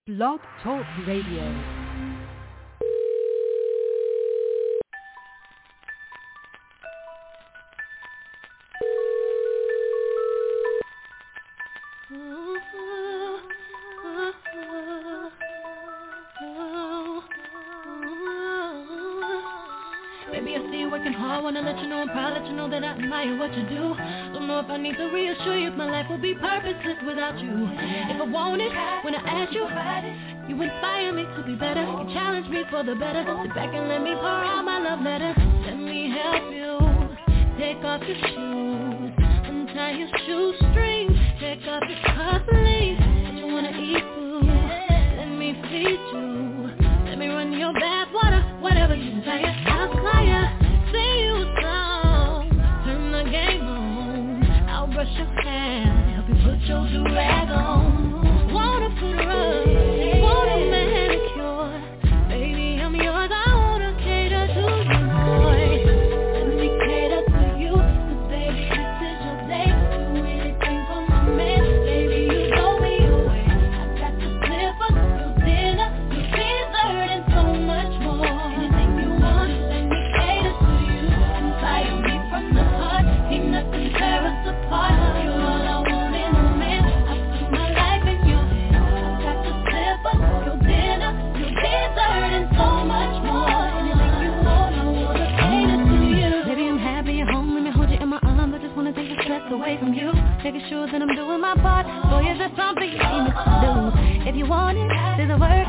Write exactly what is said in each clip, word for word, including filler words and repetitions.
Blog Talk Radio. Baby, I see you working hard, wanna let you know I'm proud, let you know that I admire what you do. Don't know if I need to reassure you if my life will be purposeless without you. If I want it, when I ask you, you inspire me to be better. You challenge me for the better. Sit back and let me pour out my love letter. Let me help you. Take off your shoes, untie your shoestrings. Take off your cufflinks. If you wanna eat food, let me feed you. Let me run your bath water, whatever you desire. I'll fly ya, sing you a song, turn the game on. I'll brush your hair, help you put your do-rag on. Wanna put her up, want a manicure. Baby, I'm yours, I wanna cater to you, boy. Let me cater to you, 'cause baby, this is your day. Do anything for my man, baby, you blow me away. I got your slippers, your dinner, your dessert, and so much more. Anything you want, let me cater to you. Inspire me from the heart, ain't nothing tear us apart. You're all I want in a man, I put my life in your hands. I got your slippers, your dinner, your dessert, and so much more. Anything you want, I wanna cater to you. Baby, I'm happy you're home, let me hold you in my arms. I just wanna take the stress away from you. Making sure that I'm doing my part. Boy, is there something you need me to do? If you want it, there's a word.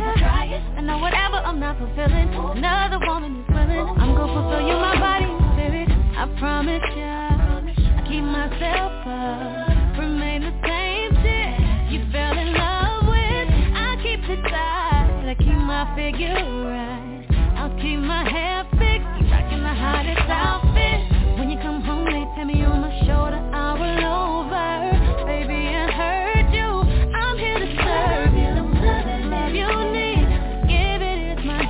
I know whatever I'm not fulfilling, another woman is willing. I'm gonna fulfill you, my body and spirit. I promise ya, I keep myself up, remain the same shit you fell in love with. I keep it tight, I keep my figure right. I'll keep my hair fixed, keep rocking the hottest outfit. When you come home, they tap me on my shoulder, I roll over. Baby, I heard you, I'm here to serve you. The love you need, give it, it's my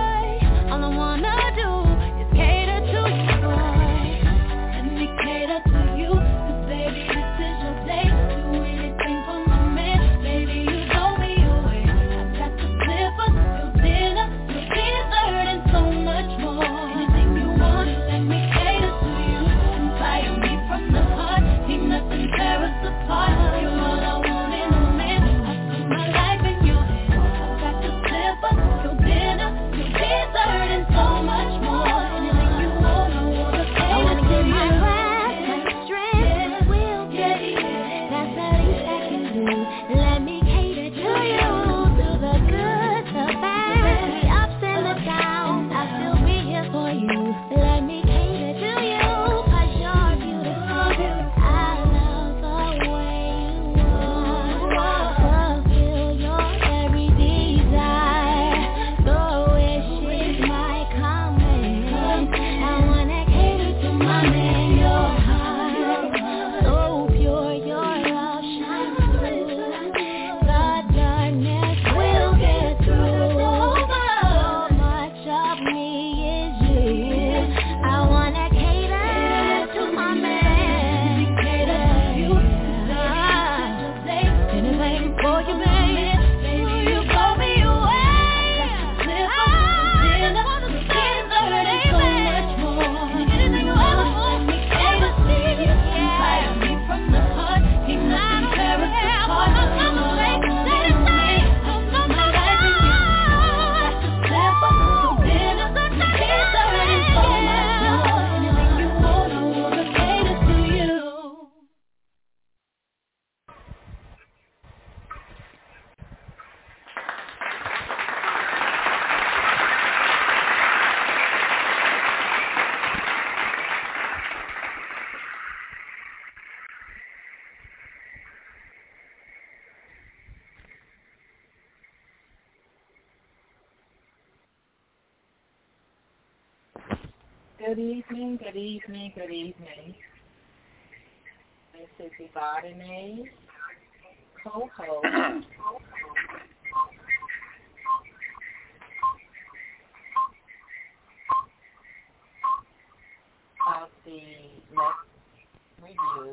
joy. All I wanna do is cater to you, boy. Let me cater to you, 'cause baby, this is your day. Do anything for my man, baby, you blow me away. I got the slippers, your dinner, your dessert, and so much more. Anything you want, let me cater to you. Inspire me from the heart, ain't nothing tear us apart. You're all I want in a man, I put my life in your hands. I got the slippers, your dinner, your dessert, and so much more. Anything you want, I wanna cater I wanna to give you. My class, my strength, will get it. That's the least I can do. Let me cater to you, to the good, the bad, the ups and the downs. I'll still be here for you. Let me cater to you, 'cause you're beautiful. I love the way you are. Fulfill your every desire. The wish is my command. I wanna cater to my man, your heart. So pure, your love shines through. The darkness will get through. So much of me is you. I wanna cater to my man. Cater to you. Anything for you, baby. You blow me away. I wanna be dessert and so much more. Anything you ever want, me cater to you. Inspire me from the heart, ain't nothing tear us apart. You're all I want in a man, I put my life in your hands. I got the slippers, your dinner, your dessert, and so much more. Anything you want, I wanna cater to you. Good evening, good evening, good evening. This is Ibadene, co-host of the Let's Review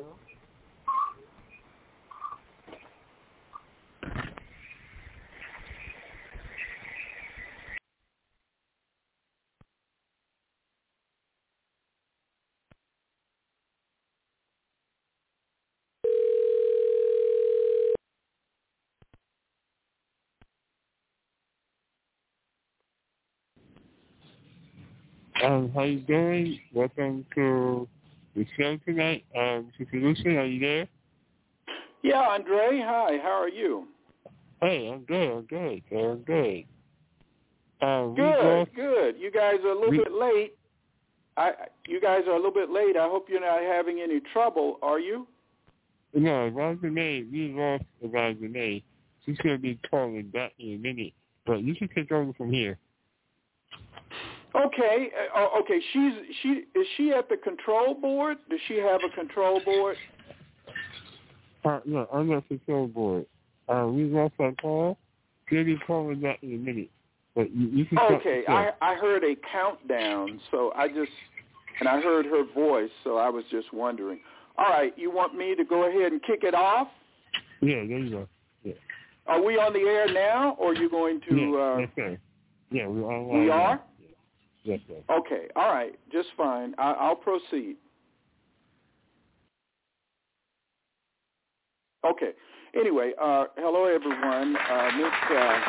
Um, how you doing? Welcome to the show tonight. Um, Sister Lucy, are you there? Yeah, Andre. Hi. How are you? Hey, I'm good. I'm good. I'm good. Um, good. Lost, good. You guys are a little we, bit late. I. You guys are a little bit late. I hope you're not having any trouble. Are you? No, Rosanne, we lost Rosanne. She's going to be calling back in a minute. But you can take over from here. Okay. Uh, okay. She's she is she at the control board? Does she have a control board? Uh, no, I'm at the control board. Uh, we lost our call. She'll be calling back in a minute. But you, you can okay. I I heard a countdown, so I just and I heard her voice, so I was just wondering. All right. You want me to go ahead and kick it off? Yeah. There you go. Yeah. Are we on the air now, or are you going to? Yeah. Uh, yes, sir. Yeah, we're on. We are. Yes, sir. Okay, all right, just fine. I, I'll proceed. Okay. Anyway, uh, hello everyone. Uh, Miss. Uh,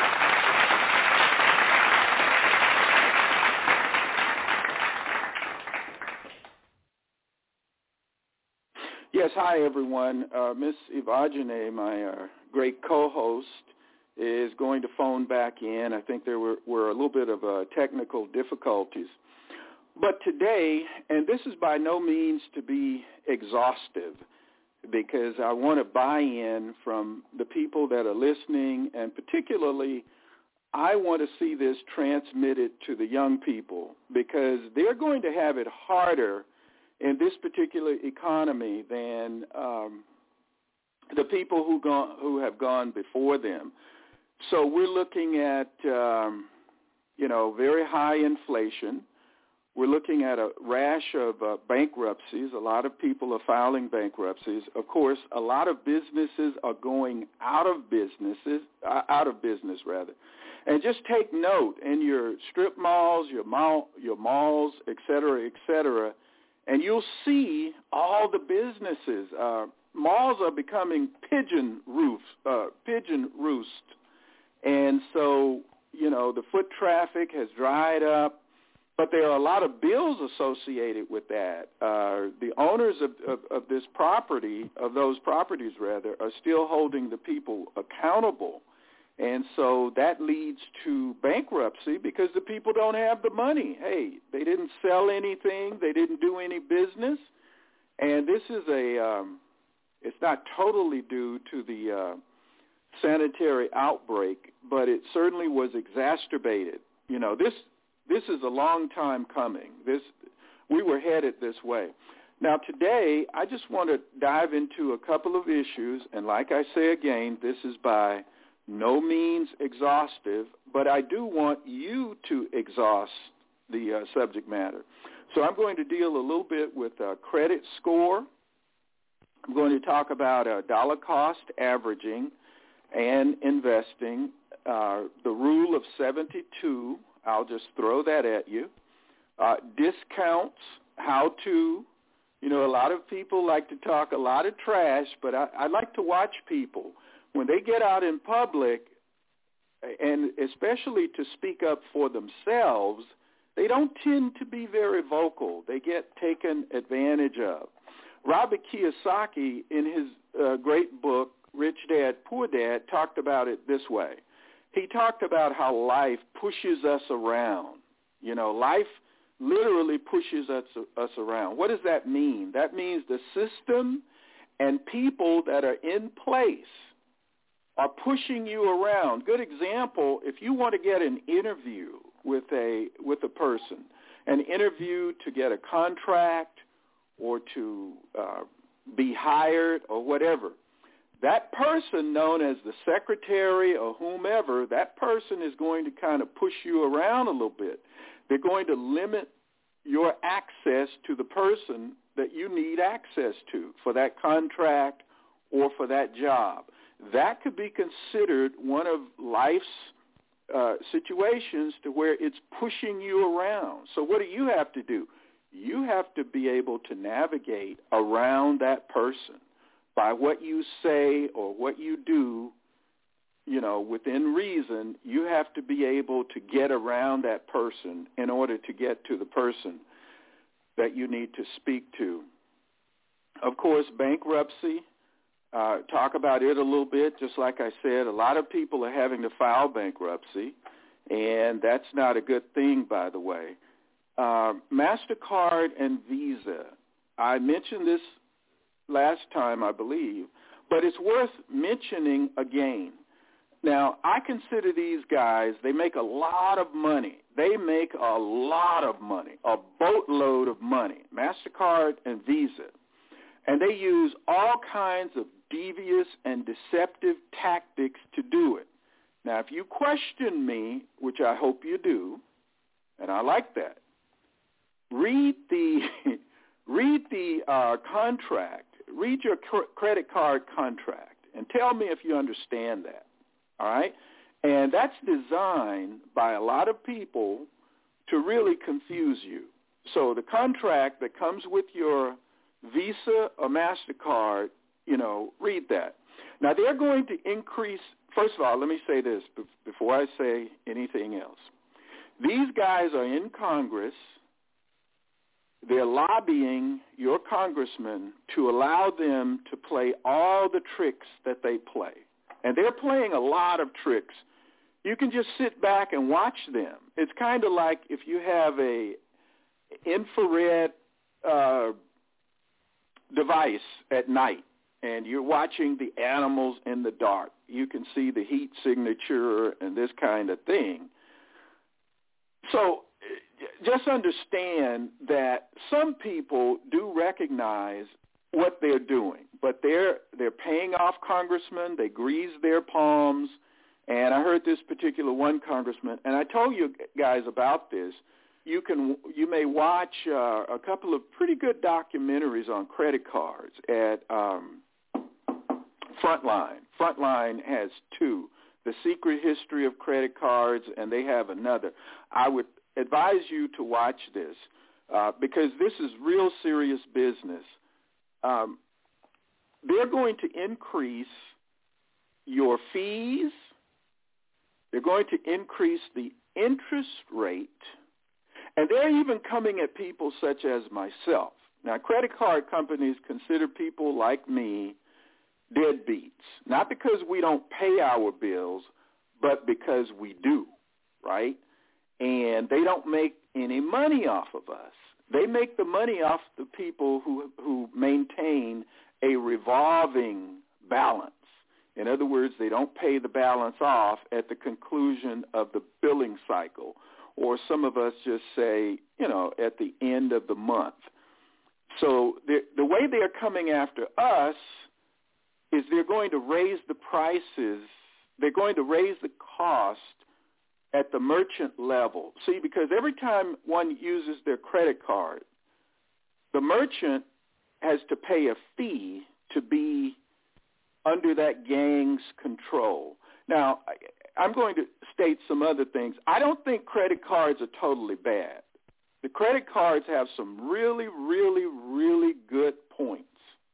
yes, hi everyone. Uh, Miss Evagene, my uh, great co-host, is going to phone back in. I think there were, were a little bit of uh, technical difficulties. But today, and this is by no means to be exhaustive, because I want to buy in from the people that are listening, and particularly I want to see this transmitted to the young people, because they're going to have it harder in this particular economy than um, the people who, gone, who have gone before them. So we're looking at, um, you know, very high inflation. We're looking at a rash of uh, bankruptcies. A lot of people are filing bankruptcies. Of course, a lot of businesses are going out of businesses, uh, out of business rather. And just take note in your strip malls, your mall, your malls, et cetera, et cetera, and you'll see all the businesses. Uh, malls are becoming pigeon roofs, uh, pigeon roost. And so, you know, the foot traffic has dried up, but there are a lot of bills associated with that. Uh, the owners of, of, of this property, of those properties rather, are still holding the people accountable. And so that leads to bankruptcy because the people don't have the money. Hey, they didn't sell anything. They didn't do any business. And this is a, um, it's not totally due to the uh, sanitary outbreak, but it certainly was exacerbated. You know, this this is a long time coming. This we were headed this way. Now today, I just want to dive into a couple of issues, and like I say again, this is by no means exhaustive, but I do want you to exhaust the uh, subject matter. So I'm going to deal a little bit with uh, credit score. I'm going to talk about uh, dollar cost averaging and investing, uh, the rule of seventy-two, I'll just throw that at you. Uh, discounts, how to, you know, a lot of people like to talk a lot of trash, but I, I like to watch people. When they get out in public, and especially to speak up for themselves, they don't tend to be very vocal. They get taken advantage of. Robert Kiyosaki, in his uh, great book, Rich Dad, Poor Dad, talked about it this way. He talked about how life pushes us around. You know, life literally pushes us, us around. What does that mean? That means the system and people that are in place are pushing you around. Good example, if you want to get an interview with a with a person, an interview to get a contract or to uh, be hired or whatever, that person known as the secretary or whomever, that person is going to kind of push you around a little bit. They're going to limit your access to the person that you need access to for that contract or for that job. That could be considered one of life's uh, situations to where it's pushing you around. So what do you have to do? You have to be able to navigate around that person by what you say or what you do you know, within reason, you have to be able to get around that person in order to get to the person that you need to speak to. Of course, bankruptcy, uh, talk about it a little bit. Just like I said, a lot of people are having to file bankruptcy, and that's not a good thing, by the way. Uh, MasterCard and Visa, I mentioned this last time, I believe, but it's worth mentioning again. Now, I consider these guys, they make a lot of money. They make a lot of money, a boatload of money, MasterCard and Visa. And they use all kinds of devious and deceptive tactics to do it. Now, if you question me, which I hope you do, and I like that, read the read the uh, contract, read your cr- credit card contract, and tell me if you understand that. All right? And that's designed by a lot of people to really confuse you. So the contract that comes with your Visa or MasterCard, you know, read that. Now, they're going to increase, first of all, let me say this before I say anything else. These guys are in Congress. They're lobbying your congressman to allow them to play all the tricks that they play. And they're playing a lot of tricks. You can just sit back and watch them. It's kind of like if you have a infrared uh, device at night and you're watching the animals in the dark. You can see the heat signature and this kind of thing. So just understand that some people do recognize what they're doing, but they're they're paying off congressmen. They grease their palms. And I heard this particular one congressman, and I told you guys about this. You can you may watch uh, a couple of pretty good documentaries on credit cards at um, Frontline. Frontline has two, The Secret History of Credit Cards, and they have another. I would advise you to watch this uh, because this is real serious business. Um, they're going to increase your fees. They're going to increase the interest rate. And they're even coming at people such as myself. Now, credit card companies consider people like me deadbeats, not because we don't pay our bills, but because we do, right? And they don't make any money off of us. They make the money off the people who who maintain a revolving balance. In other words, they don't pay the balance off at the conclusion of the billing cycle. Or some of us just say, you know, at the end of the month. So the, the way they're coming after us is they're going to raise the prices. They're going to raise the cost at the merchant level. See, because every time one uses their credit card, the merchant has to pay a fee to be under that gang's control. Now, I'm going to state some other things. I don't think credit cards are totally bad. The credit cards have some really, really, really good points.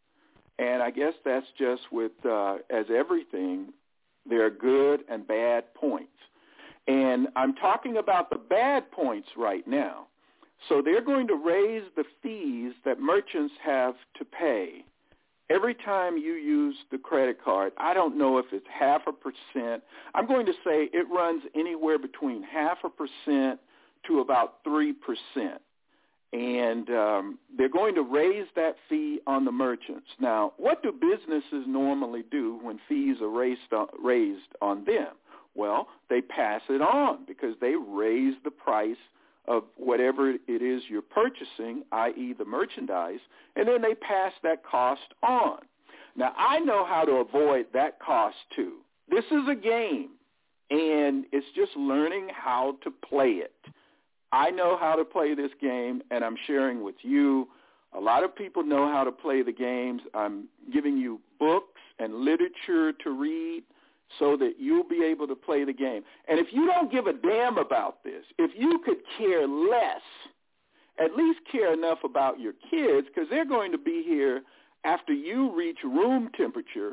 And I guess that's just with, uh, as everything, there are good and bad points. And I'm talking about the bad points right now. So they're going to raise the fees that merchants have to pay every time you use the credit card. I don't know if it's half a percent. I'm going to say it runs anywhere between half a percent to about three percent. And um, they're going to raise that fee on the merchants. Now, what do businesses normally do when fees are raised on, raised on them? Well, they pass it on because they raise the price of whatever it is you're purchasing, that is the merchandise, and then they pass that cost on. Now, I know how to avoid that cost too. This is a game, and it's just learning how to play it. I know how to play this game, and I'm sharing with you. A lot of people know how to play the games. I'm giving you books and literature to read so that you'll be able to play the game. And if you don't give a damn about this, if you could care less, at least care enough about your kids, because they're going to be here after you reach room temperature,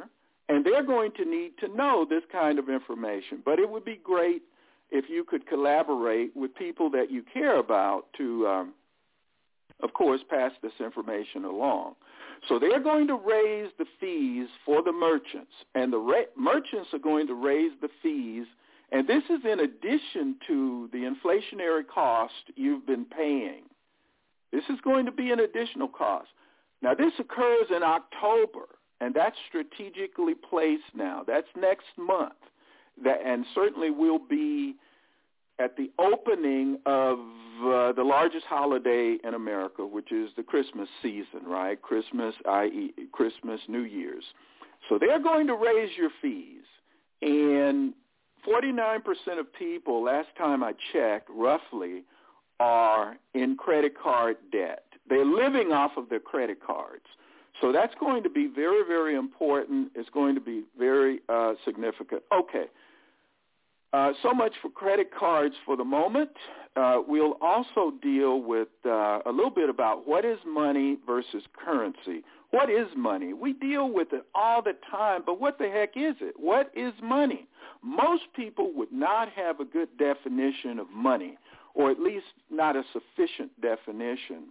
And they're going to need to know this kind of information. But it would be great if you could collaborate with people that you care about to, um, of course, pass this information along. So they're going to raise the fees for the merchants, and the ra- merchants are going to raise the fees, and this is in addition to the inflationary cost you've been paying. This is going to be an additional cost. Now, this occurs in October, and that's strategically placed now. That's next month, that, and certainly will be at the opening of uh, the largest holiday in America, which is the Christmas season, right? Christmas, that is. Christmas, New Year's. So they're going to raise your fees. And forty-nine percent of people, last time I checked, roughly, are in credit card debt. They're living off of their credit cards. So that's going to be very, very important. It's going to be very uh, significant. Okay. Uh, so much for credit cards for the moment. Uh, we'll also deal with uh, a little bit about what is money versus currency. What is money? We deal with it all the time, but what the heck is it? What is money? Most people would not have a good definition of money, or at least not a sufficient definition.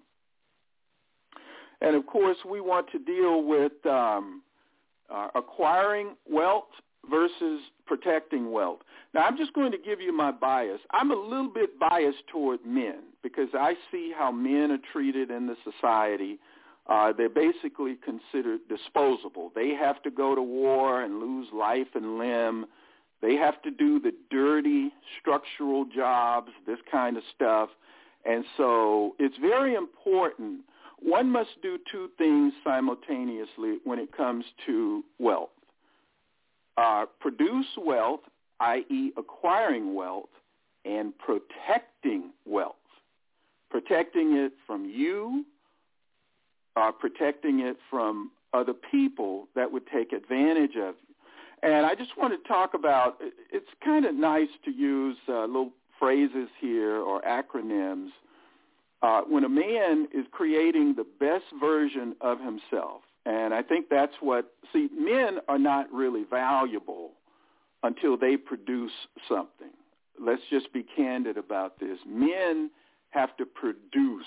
And, of course, we want to deal with um, uh, acquiring wealth versus protecting wealth. Now, I'm just going to give you my bias. I'm a little bit biased toward men because I see how men are treated in the society. Uh, they're basically considered disposable. They have to go to war and lose life and limb. They have to do the dirty structural jobs, this kind of stuff. And so it's very important. One must do two things simultaneously when it comes to wealth. Uh, produce wealth, that is acquiring wealth, and protecting wealth. Protecting it from you, uh, protecting it from other people that would take advantage of you. And I just want to talk about, it's kind of nice to use uh, little phrases here or acronyms. Uh, when a man is creating the best version of himself, and I think that's what, see, men are not really valuable until they produce something. Let's just be candid about this. Men have to produce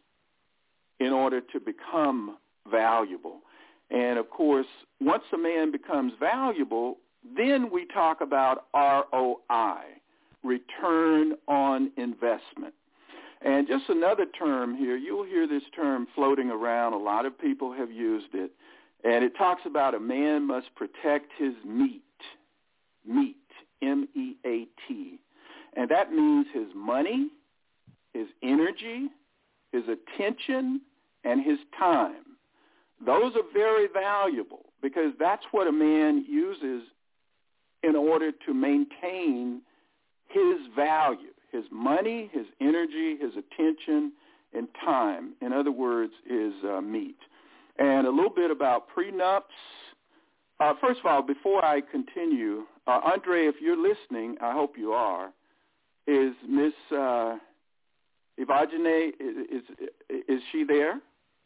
in order to become valuable. And, of course, once a man becomes valuable, then we talk about R O I, return on investment. And just another term here, you'll hear this term floating around. A lot of people have used it. And it talks about a man must protect his meat, meat, M E A T. And that means his money, his energy, his attention, and his time. Those are very valuable because that's what a man uses in order to maintain his value, his money, his energy, his attention, and time. In other words, his uh, meat. And a little bit about prenups. Uh, first of all, before I continue, uh, Andre, if you're listening, I hope you are, is Miss uh, Evagene, is, is, is she there?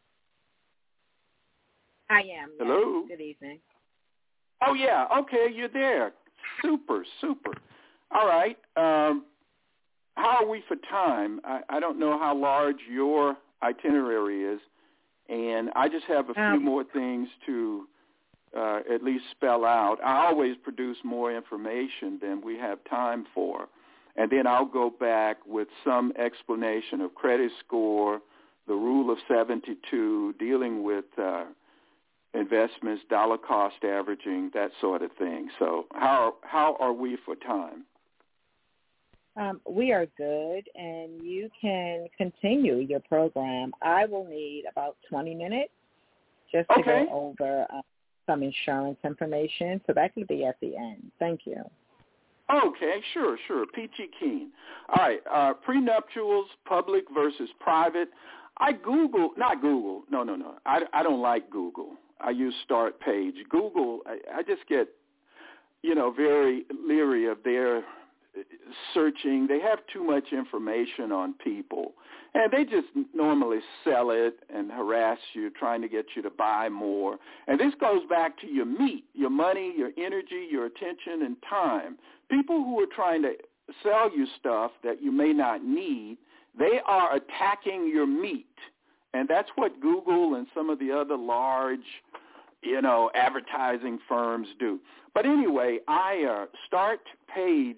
I am. Yes. Hello. Good evening. Oh, yeah. Okay, you're there. Super, super. All right. Um, how are we for time? I, I don't know how large your itinerary is, and I just have a few um, more things to uh, at least spell out. I always produce more information than we have time for, and then I'll go back with some explanation of credit score, the rule of seventy-two, dealing with uh, investments, dollar cost averaging, that sort of thing. So how how are we for time? Um, we are good, and you can continue your program. I will need about twenty minutes just to okay. go over uh, some insurance information, so that could be at the end. Thank you. Okay, sure, sure. Peachy keen. All right, uh, prenuptials, public versus private. I Google, not Google, no, no, no. I, I don't like Google. I use Start Page. Google, I, I just get, you know, very leery of their searching. They have too much information on people, and they just normally sell it and harass you, trying to get you to buy more. And this goes back to your meat, your money, your energy, your attention, and time. People who are trying to sell you stuff that you may not need, they are attacking your meat. And that's what Google and some of the other large, you know, advertising firms do. But anyway, I uh, start paged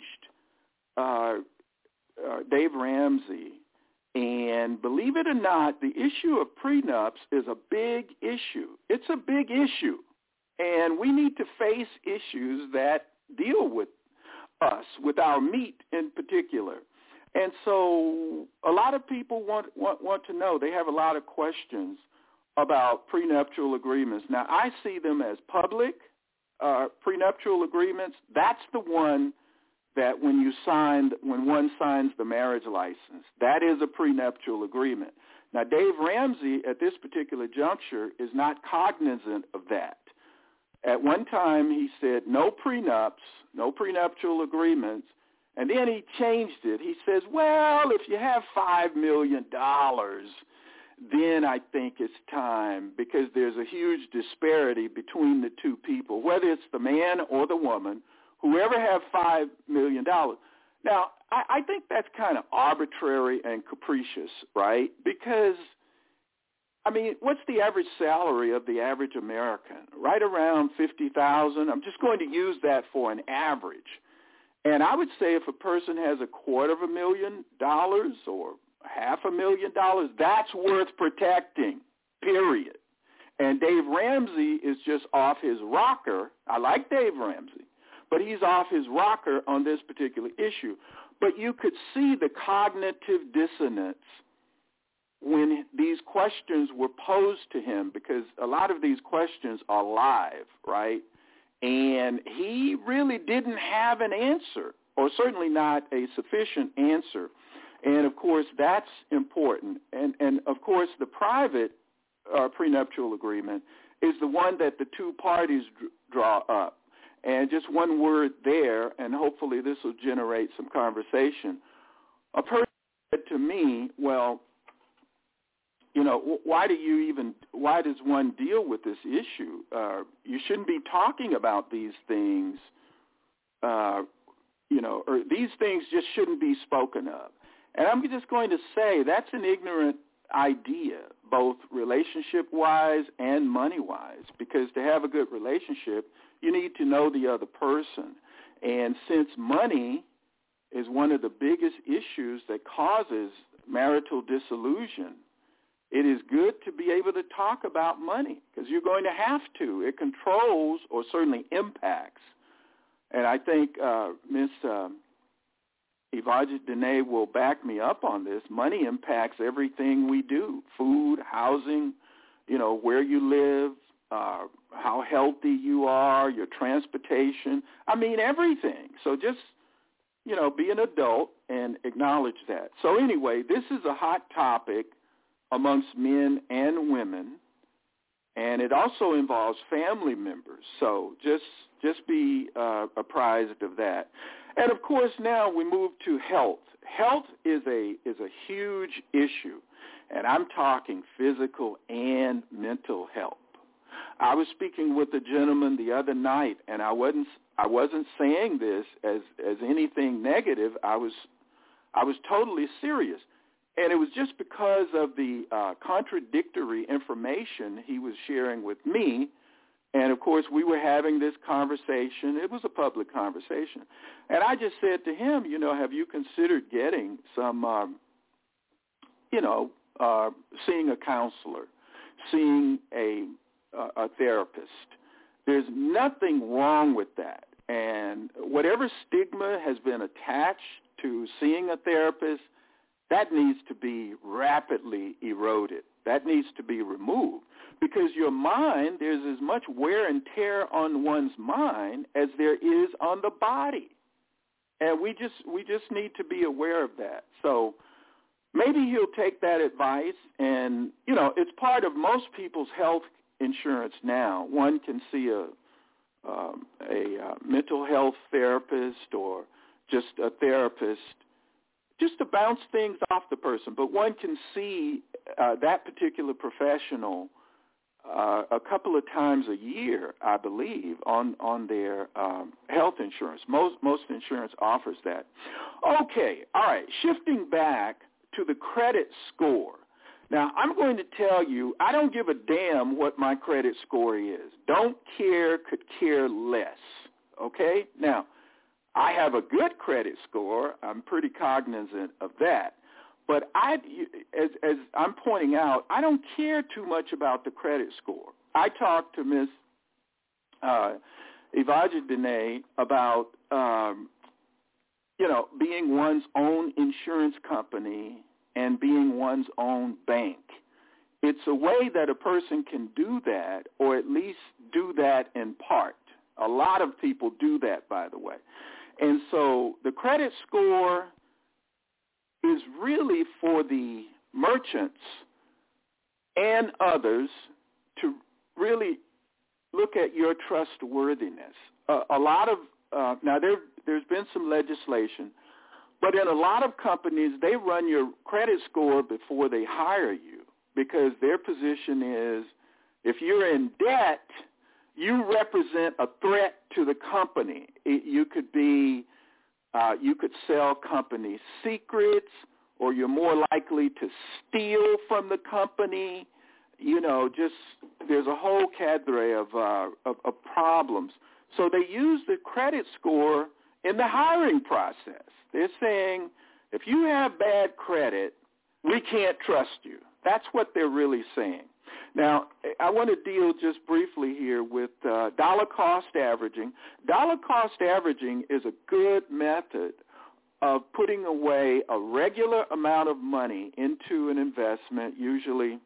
uh, uh, Dave Ramsey, and believe it or not, the issue of prenups is a big issue. It's a big issue, and we need to face issues that deal with us, with our meat in particular. And so a lot of people want, want, want to know. They have a lot of questions about prenuptial agreements. Now, I see them as public uh, prenuptial agreements. That's the one that when you sign, when one signs the marriage license, that is a prenuptial agreement. Now, Dave Ramsey, at this particular juncture, is not cognizant of that. At one time, he said no prenups, no prenuptial agreements, and then he changed it. He says, well, if you have five million dollars, then I think it's time, because there's a huge disparity between the two people, whether it's the man or the woman, whoever have five million dollars. Now, I, I think that's kind of arbitrary and capricious, right? Because, I mean, what's the average salary of the average American? Right around fifty thousand dollars. I'm just going to use that for an average. And I would say if a person has a quarter of a million dollars or half a million dollars, that's worth protecting, period. And Dave Ramsey is just off his rocker. I like Dave Ramsey, but he's off his rocker on this particular issue. But you could see the cognitive dissonance when these questions were posed to him, because a lot of these questions are live, right? And he really didn't have an answer, or certainly not a sufficient answer. And, of course, that's important. And, and of course, the private uh, prenuptial agreement is the one that the two parties d- draw up. And just one word there, and hopefully this will generate some conversation. A person said to me, well, you know, why do you even, why does one deal with this issue? Uh, you shouldn't be talking about these things, uh, you know, or these things just shouldn't be spoken of. And I'm just going to say that's an ignorant idea, both relationship-wise and money-wise, because to have a good relationship, you need to know the other person. And since money is one of the biggest issues that causes marital disillusion, it is good to be able to talk about money, because you're going to have to. It controls, or certainly impacts. And I think uh, Miz Uh, Ivaja Dene will back me up on this. Money impacts everything we do: food, housing, you know, where you live, uh, how healthy you are, your transportation. I mean, everything. So just, you know, be an adult and acknowledge that. So anyway, this is a hot topic amongst men and women, and it also involves family members. So just just be uh, apprised of that. And of course, now we move to health. Health is a is a huge issue, and I'm talking physical and mental health. I was speaking with a gentleman the other night, and I wasn't I wasn't saying this as as anything negative. I was I was totally serious. And it was just because of the uh, contradictory information he was sharing with me. And, of course, we were having this conversation. It was a public conversation. And I just said to him, you know, have you considered getting some, um, you know, uh, seeing a counselor, seeing a, uh, a therapist? There's nothing wrong with that. And whatever stigma has been attached to seeing a therapist, that needs to be rapidly eroded. That needs to be removed, because your mind, there's as much wear and tear on one's mind as there is on the body. And we just we just need to be aware of that. So maybe he'll take that advice, and, you know, it's part of most people's health insurance now. One can see a, um, a uh, mental health therapist, or just a therapist, just to bounce things off the person. But one can see uh, that particular professional uh, a couple of times a year, I believe, on on their um, health insurance. Most most insurance offers that. Okay, all right. Shifting back to the credit score. Now, I'm going to tell you, I don't give a damn what my credit score is. Don't care, could care less. Okay? Now, I have a good credit score. I'm pretty cognizant of that. But I, as, as I'm pointing out, I don't care too much about the credit score. I talked to Miz Uh, Evagene about, um, you know, being one's own insurance company and being one's own bank. It's a way that a person can do that, or at least do that in part. A lot of people do that, by the way. And so the credit score is really for the merchants and others to really look at your trustworthiness. Uh, a lot of, uh, now there, there's been some legislation, but in a lot of companies, they run your credit score before they hire you, because their position is if you're in debt, you represent a threat to the company. It, you could be, uh, you could sell company secrets, or you're more likely to steal from the company. You know, just there's a whole cadre of, uh, of, of problems. So they use the credit score in the hiring process. They're saying, if you have bad credit, we can't trust you. That's what they're really saying. Now, I want to deal just briefly here with uh, dollar cost averaging. Dollar cost averaging is a good method of putting away a regular amount of money into an investment, usually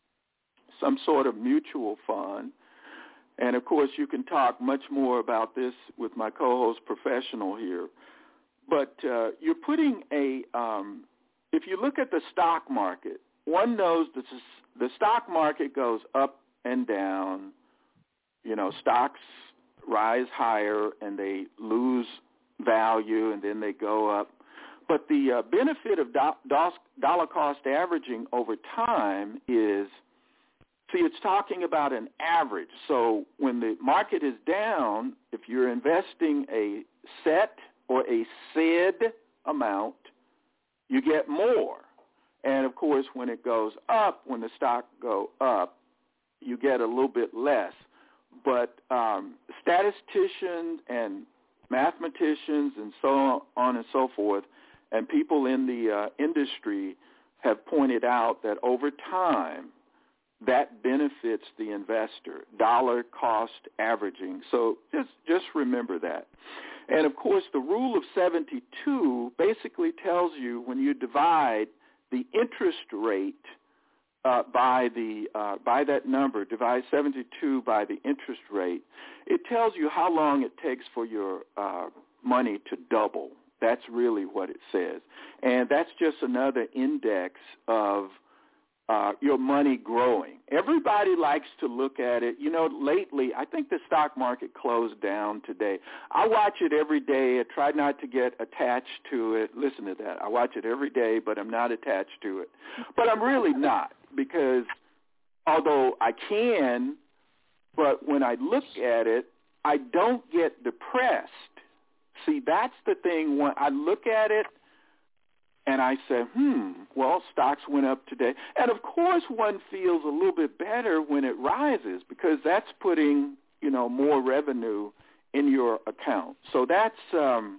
some sort of mutual fund. And, of course, you can talk much more about this with my co-host professional here. But uh, you're putting a um, – if you look at the stock market, one knows that the stock market goes up and down. You know, stocks rise higher and they lose value, and then they go up. But the uh, benefit of do- do- dollar cost averaging over time is – see, it's talking about an average. So when the market is down, if you're investing a set or a said amount, you get more. And, of course, when it goes up, when the stock go up, you get a little bit less. But um, statisticians and mathematicians and so on and so forth, and people in the uh, industry have pointed out that over time, that benefits the investor, dollar cost averaging. So just just remember that. And, of course, the rule of seventy-two basically tells you when you divide the interest rate uh, by the uh, by that number, divide seventy-two by the interest rate, it tells you how long it takes for your uh, money to double. That's really what it says. And that's just another index of Uh, your money growing. Everybody likes to look at it. You know, lately, I think the stock market closed down today. I watch it every day. I try not to get attached to it. Listen to that. I watch it every day, but I'm not attached to it. But I'm really not, because although I can, but when I look at it, I don't get depressed. See, that's the thing. When I look at it, and I say, hmm, well, stocks went up today. And, of course, one feels a little bit better when it rises, because that's putting, you know, more revenue in your account. So that's um,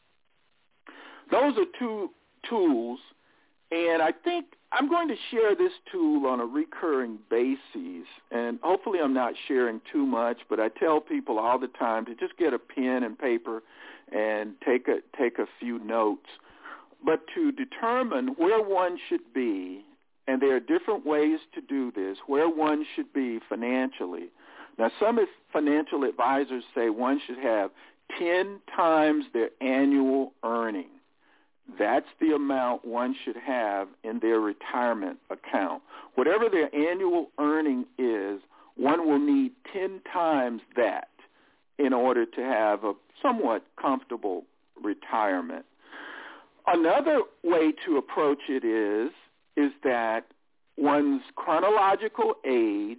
those are two tools. And I think I'm going to share this tool on a recurring basis. And hopefully I'm not sharing too much, but I tell people all the time to just get a pen and paper and take a take a few notes. But to determine where one should be, and there are different ways to do this, where one should be financially. Now, some financial advisors say one should have ten times their annual earning. That's the amount one should have in their retirement account. Whatever their annual earning is, one will need ten times that in order to have a somewhat comfortable retirement. Another way to approach it is, is that one's chronological age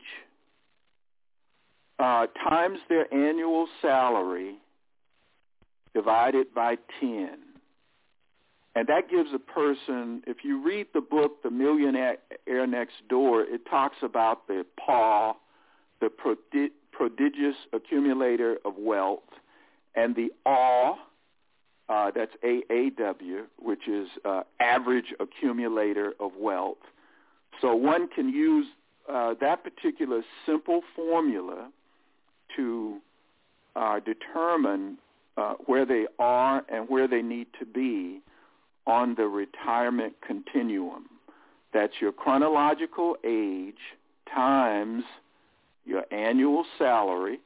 uh, times their annual salary divided by ten. And that gives a person, if you read the book, The Millionaire Next Door, it talks about the P A W, the prodig- prodigious accumulator of wealth, and the A W, uh, that's A A W, which is uh, average accumulator of wealth. So one can use uh, that particular simple formula to uh, determine uh, where they are and where they need to be on the retirement continuum. That's your chronological age times your annual salary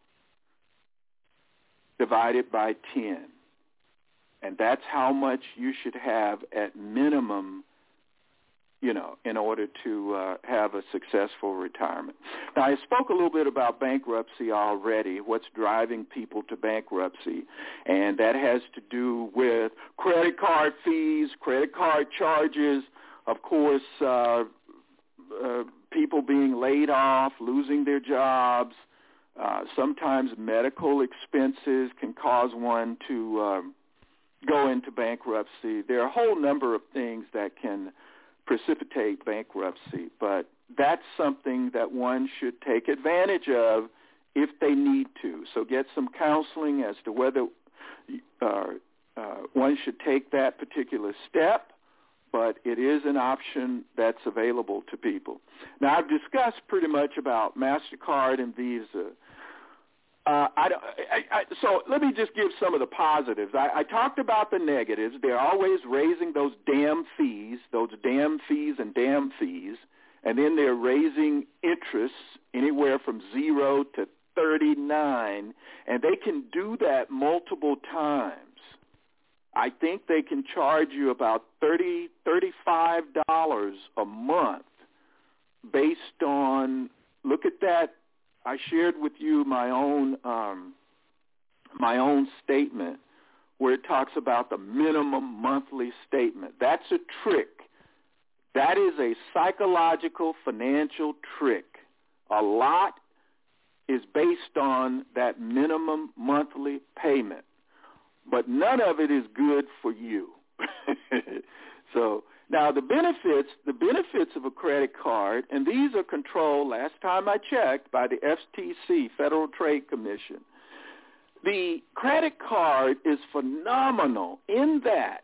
divided by ten. And that's how much you should have at minimum, you know, in order to uh, have a successful retirement. Now, I spoke a little bit about bankruptcy already, what's driving people to bankruptcy, and that has to do with credit card fees, credit card charges, of course, uh, uh, people being laid off, losing their jobs. Uh, sometimes medical expenses can cause one to um, go into bankruptcy. There are a whole number of things that can precipitate bankruptcy, but that's something that one should take advantage of if they need to. So get some counseling as to whether uh, uh, one should take that particular step, but it is an option that's available to people. Now, I've discussed pretty much about MasterCard and Visa. Uh, I, I, I, so let me just give some of the positives. I, I talked about the negatives. They're always raising those damn fees, those damn fees and damn fees, and then they're raising interest anywhere from zero to thirty-nine, and they can do that multiple times. I think they can charge you about thirty dollars, thirty-five dollars a month based on, look at that. I shared with you my own um, my own statement where it talks about the minimum monthly statement. That's a trick. That is a psychological financial trick. A lot is based on that minimum monthly payment, but none of it is good for you. So now the benefits, the benefits of a credit card, and these are controlled, last time I checked, by the F T C, Federal Trade Commission. The credit card is phenomenal in that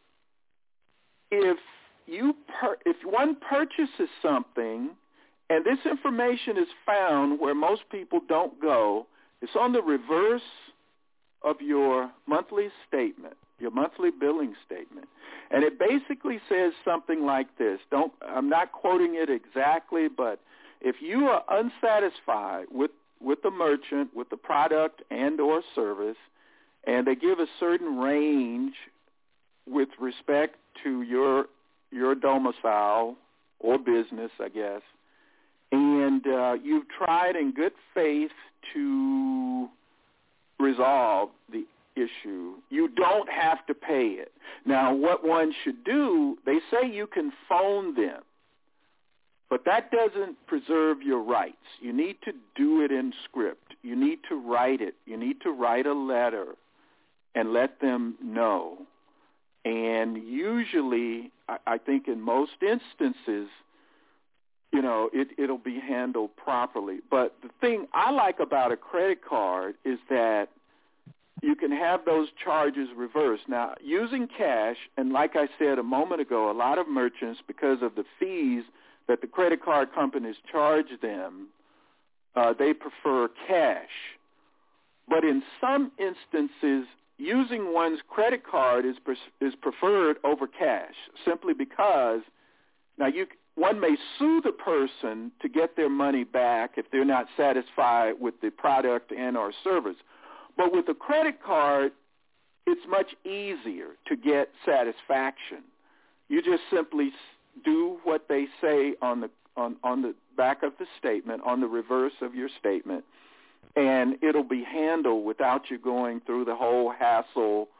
if you per, if one purchases something, and this information is found where most people don't go, it's on the reverse of your monthly statement, your monthly billing statement. And it basically says something like this. Don't, I'm not quoting it exactly, but if you are unsatisfied with, with the merchant, with the product and or service, and they give a certain range with respect to your your domicile or business, I guess, and uh, you've tried in good faith to resolve the issue, you don't have to pay it. Now, what one should do, they say you can phone them, but that doesn't preserve your rights. You need to do it in script. You need to write it. You need to write a letter and let them know. And usually, I, I think in most instances, you know, it, it'll be handled properly. But the thing I like about a credit card is that you can have those charges reversed. Now, using cash, and like I said a moment ago, a lot of merchants, because of the fees that the credit card companies charge them, uh, they prefer cash. But in some instances, using one's credit card is is preferred over cash, simply because now you one may sue the person to get their money back if they're not satisfied with the product and or service. But with a credit card, it's much easier to get satisfaction. You just simply do what they say on the on, on the back of the statement, on the reverse of your statement, and it'll be handled without you going through the whole hassle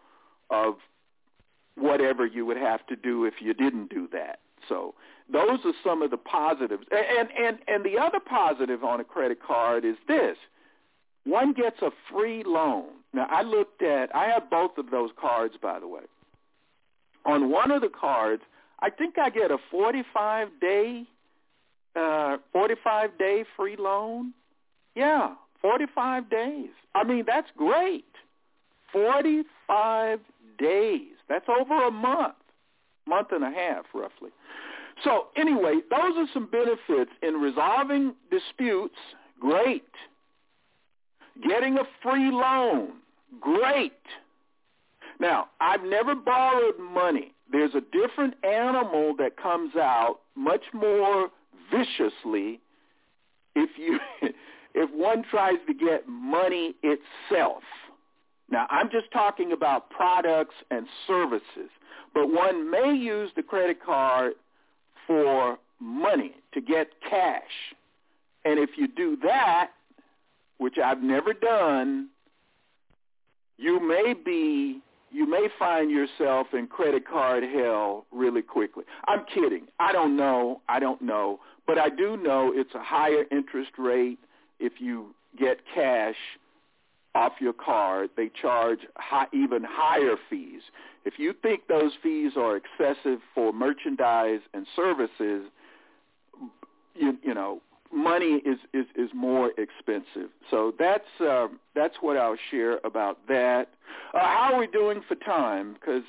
of whatever you would have to do if you didn't do that. So those are some of the positives. And, and, and the other positive on a credit card is this. One gets a free loan. Now, I looked at, I have both of those cards, by the way. On one of the cards, I think I get a forty-five day, uh, forty-five day free loan. Yeah, forty-five days. I mean, that's great. forty-five days. That's over a month, month and a half, roughly. So anyway, those are some benefits in resolving disputes. Great. Getting a free loan. Great. Now, I've never borrowed money. There's a different animal that comes out much more viciously if you if one tries to get money itself. Now, I'm just talking about products and services, but one may use the credit card for money, to get cash. And if you do that, which I've never done, you may be, you may find yourself in credit card hell really quickly. I'm kidding. I don't know. I don't know. But I do know it's a higher interest rate if you get cash off your card. They charge high, even higher fees. If you think those fees are excessive for merchandise and services, you, you know, money is, is, is more expensive. So that's uh, that's what I'll share about that. Uh, how are we doing for time? Because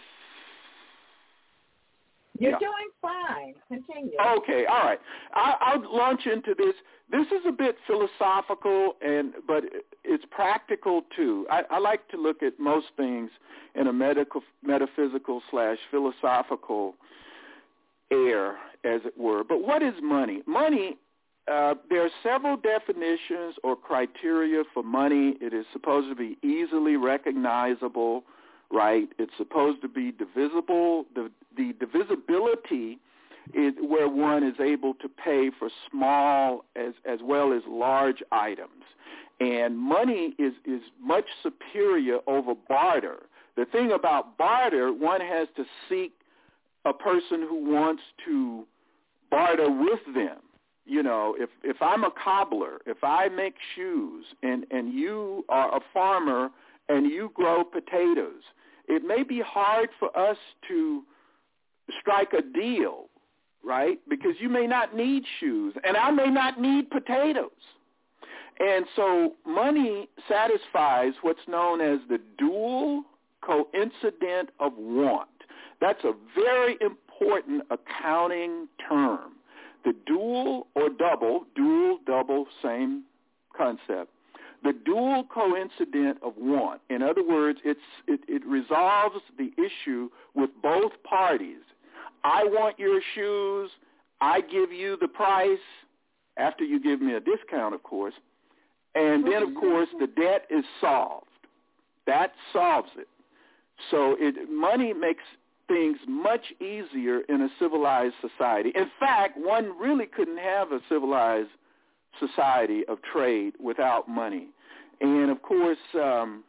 You're yeah. doing fine. Continue. Okay, all right. I, I'll launch into this. This is a bit philosophical, and but it's practical too. I, I like to look at most things in a medical, metaphysical slash philosophical air, as it were. But what is money? Money, uh, there are several definitions or criteria for money. It is supposed to be easily recognizable, right? It's supposed to be divisible. The, the divisibility is where one is able to pay for small as, as well as large items. And money is, is much superior over barter. The thing about barter, one has to seek a person who wants to barter with them. You know, if, if I'm a cobbler, if I make shoes and, and you are a farmer and you grow potatoes, it may be hard for us to strike a deal, right? Because you may not need shoes and I may not need potatoes. And so money satisfies what's known as the dual coincident of want. That's a very important accounting term. The dual or double, dual, double, same concept. The dual coincident of want. In other words, it's, it, it resolves the issue with both parties. I want your shoes. I give you the price after you give me a discount, of course. And then, of course, the debt is solved. That solves it. So it, money makes things much easier in a civilized society. In fact, one really couldn't have a civilized society of trade without money. And, of course, um,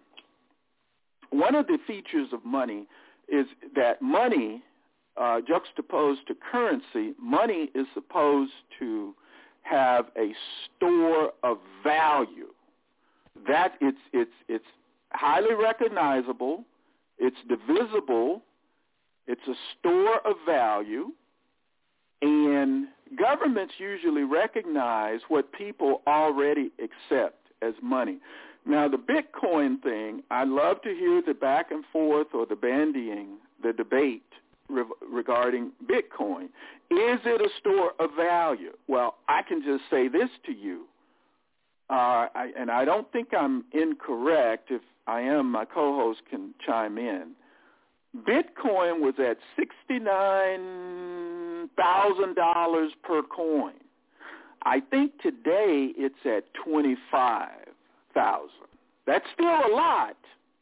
one of the features of money is that money, uh, juxtaposed to currency, money is supposed to have a store of value. That it's it's it's highly recognizable, it's divisible, it's a store of value, and governments usually recognize what people already accept as money. Now, the Bitcoin thing, I love to hear the back and forth or the bandying, the debate re- regarding Bitcoin. Is it a store of value? Well, I can just say this to you, uh, I, and I don't think I'm incorrect. If I am, my co-host can chime in. Bitcoin was at sixty-nine thousand dollars per coin. I think today it's at twenty-five thousand dollars. That's still a lot,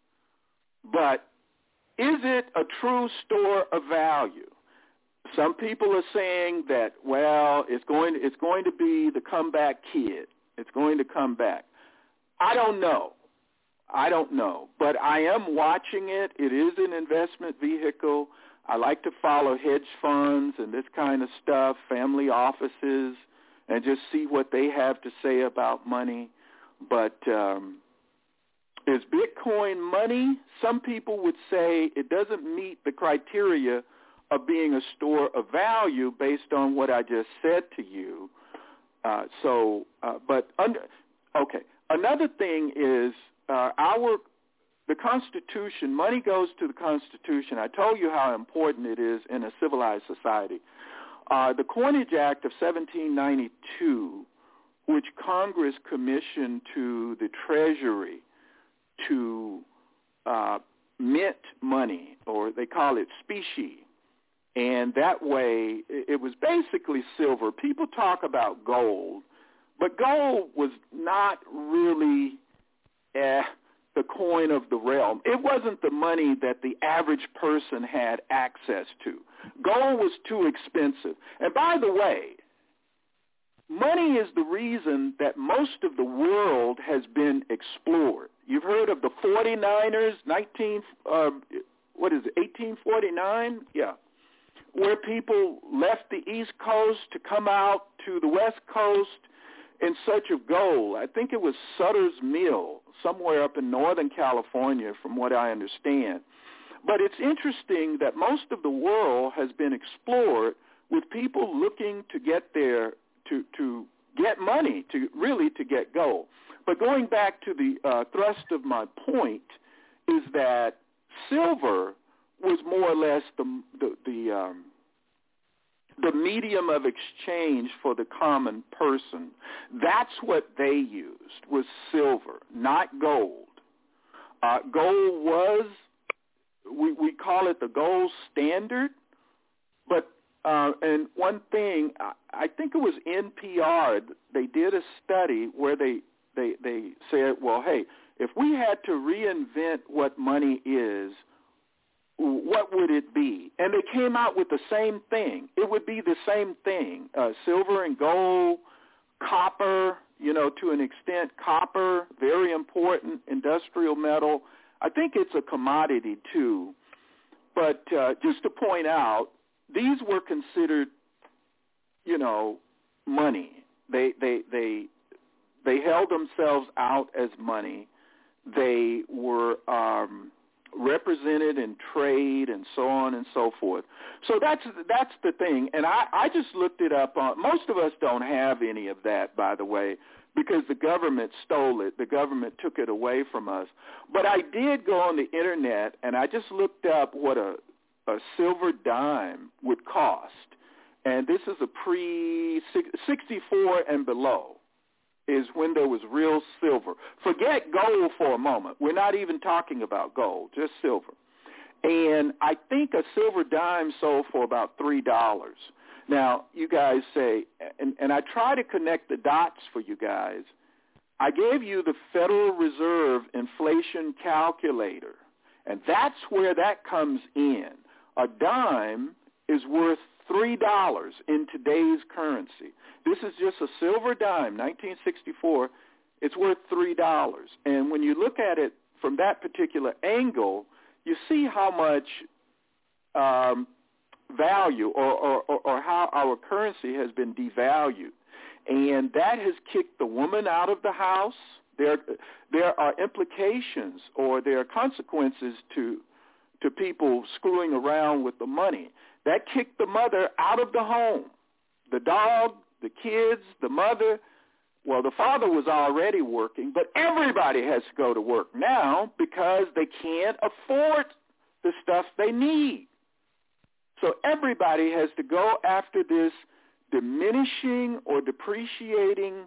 but is it a true store of value? Some people are saying that, well, it's going it's going to be the comeback kid. It's going to come back. I don't know. I don't know. But I am watching it. It is an investment vehicle. I like to follow hedge funds and this kind of stuff, family offices, and just see what they have to say about money. But um, is Bitcoin money? Some people would say it doesn't meet the criteria of being a store of value based on what I just said to you. Uh, so, uh, but under, okay. Another thing is uh, our the Constitution. Money goes to the Constitution. I told you how important it is in a civilized society. Uh, the Coinage Act of seventeen ninety-two, which Congress commissioned to the Treasury to uh, mint money, or they call it specie. And that way, it was basically silver. People talk about gold, but gold was not really eh, the coin of the realm. It wasn't the money that the average person had access to. Gold was too expensive. And by the way, money is the reason that most of the world has been explored. You've heard of the forty-niners, nineteen, uh, what is it, eighteen forty-nine? Yeah. Where people left the East Coast to come out to the West Coast in search of gold. I think it was Sutter's Mill, somewhere up in Northern California, from what I understand. But it's interesting that most of the world has been explored with people looking to get there, to, to get money, to really to get gold. But going back to the uh, thrust of my point is that silver was more or less the the the, um, the medium of exchange for the common person. That's what they used, was silver, not gold. Uh, gold was, we, we call it the gold standard, but uh, and one thing, I, I think it was N P R, they did a study where they, they, they said, well, hey, if we had to reinvent what money is, what would it be? And they came out with the same thing. It would be the same thing, uh, silver and gold, copper, you know, to an extent, copper, very important industrial metal. I think it's a commodity too. But uh, just to point out, these were considered, you know, money. They, they, they, they held themselves out as money. They were um, represented in trade and so on and so forth. So that's that's the thing. And I, I just looked it up. On, most of us don't have any of that, by the way, because the government stole it. The government took it away from us. But I did go on the Internet, and I just looked up what a, a silver dime would cost. And this is a pre-sixty-four and below. Is when there was real silver. Forget gold for a moment. We're not even talking about gold, just silver. And I think a silver dime sold for about three dollars. Now, you guys say, and, and I try to connect the dots for you guys. I gave you the Federal Reserve inflation calculator, and that's where that comes in. A dime is worth three dollars in today's currency. This is just a silver dime, nineteen sixty-four. It's worth three dollars. And when you look at it from that particular angle, you see how much um, value or, or, or, or how our currency has been devalued. And that has kicked the woman out of the house. There, there are implications or there are consequences to, to people screwing around with the money. That kicked the mother out of the home. The dog, the kids, the mother. Well, the father was already working, but everybody has to go to work now because they can't afford the stuff they need. So everybody has to go after this diminishing or depreciating,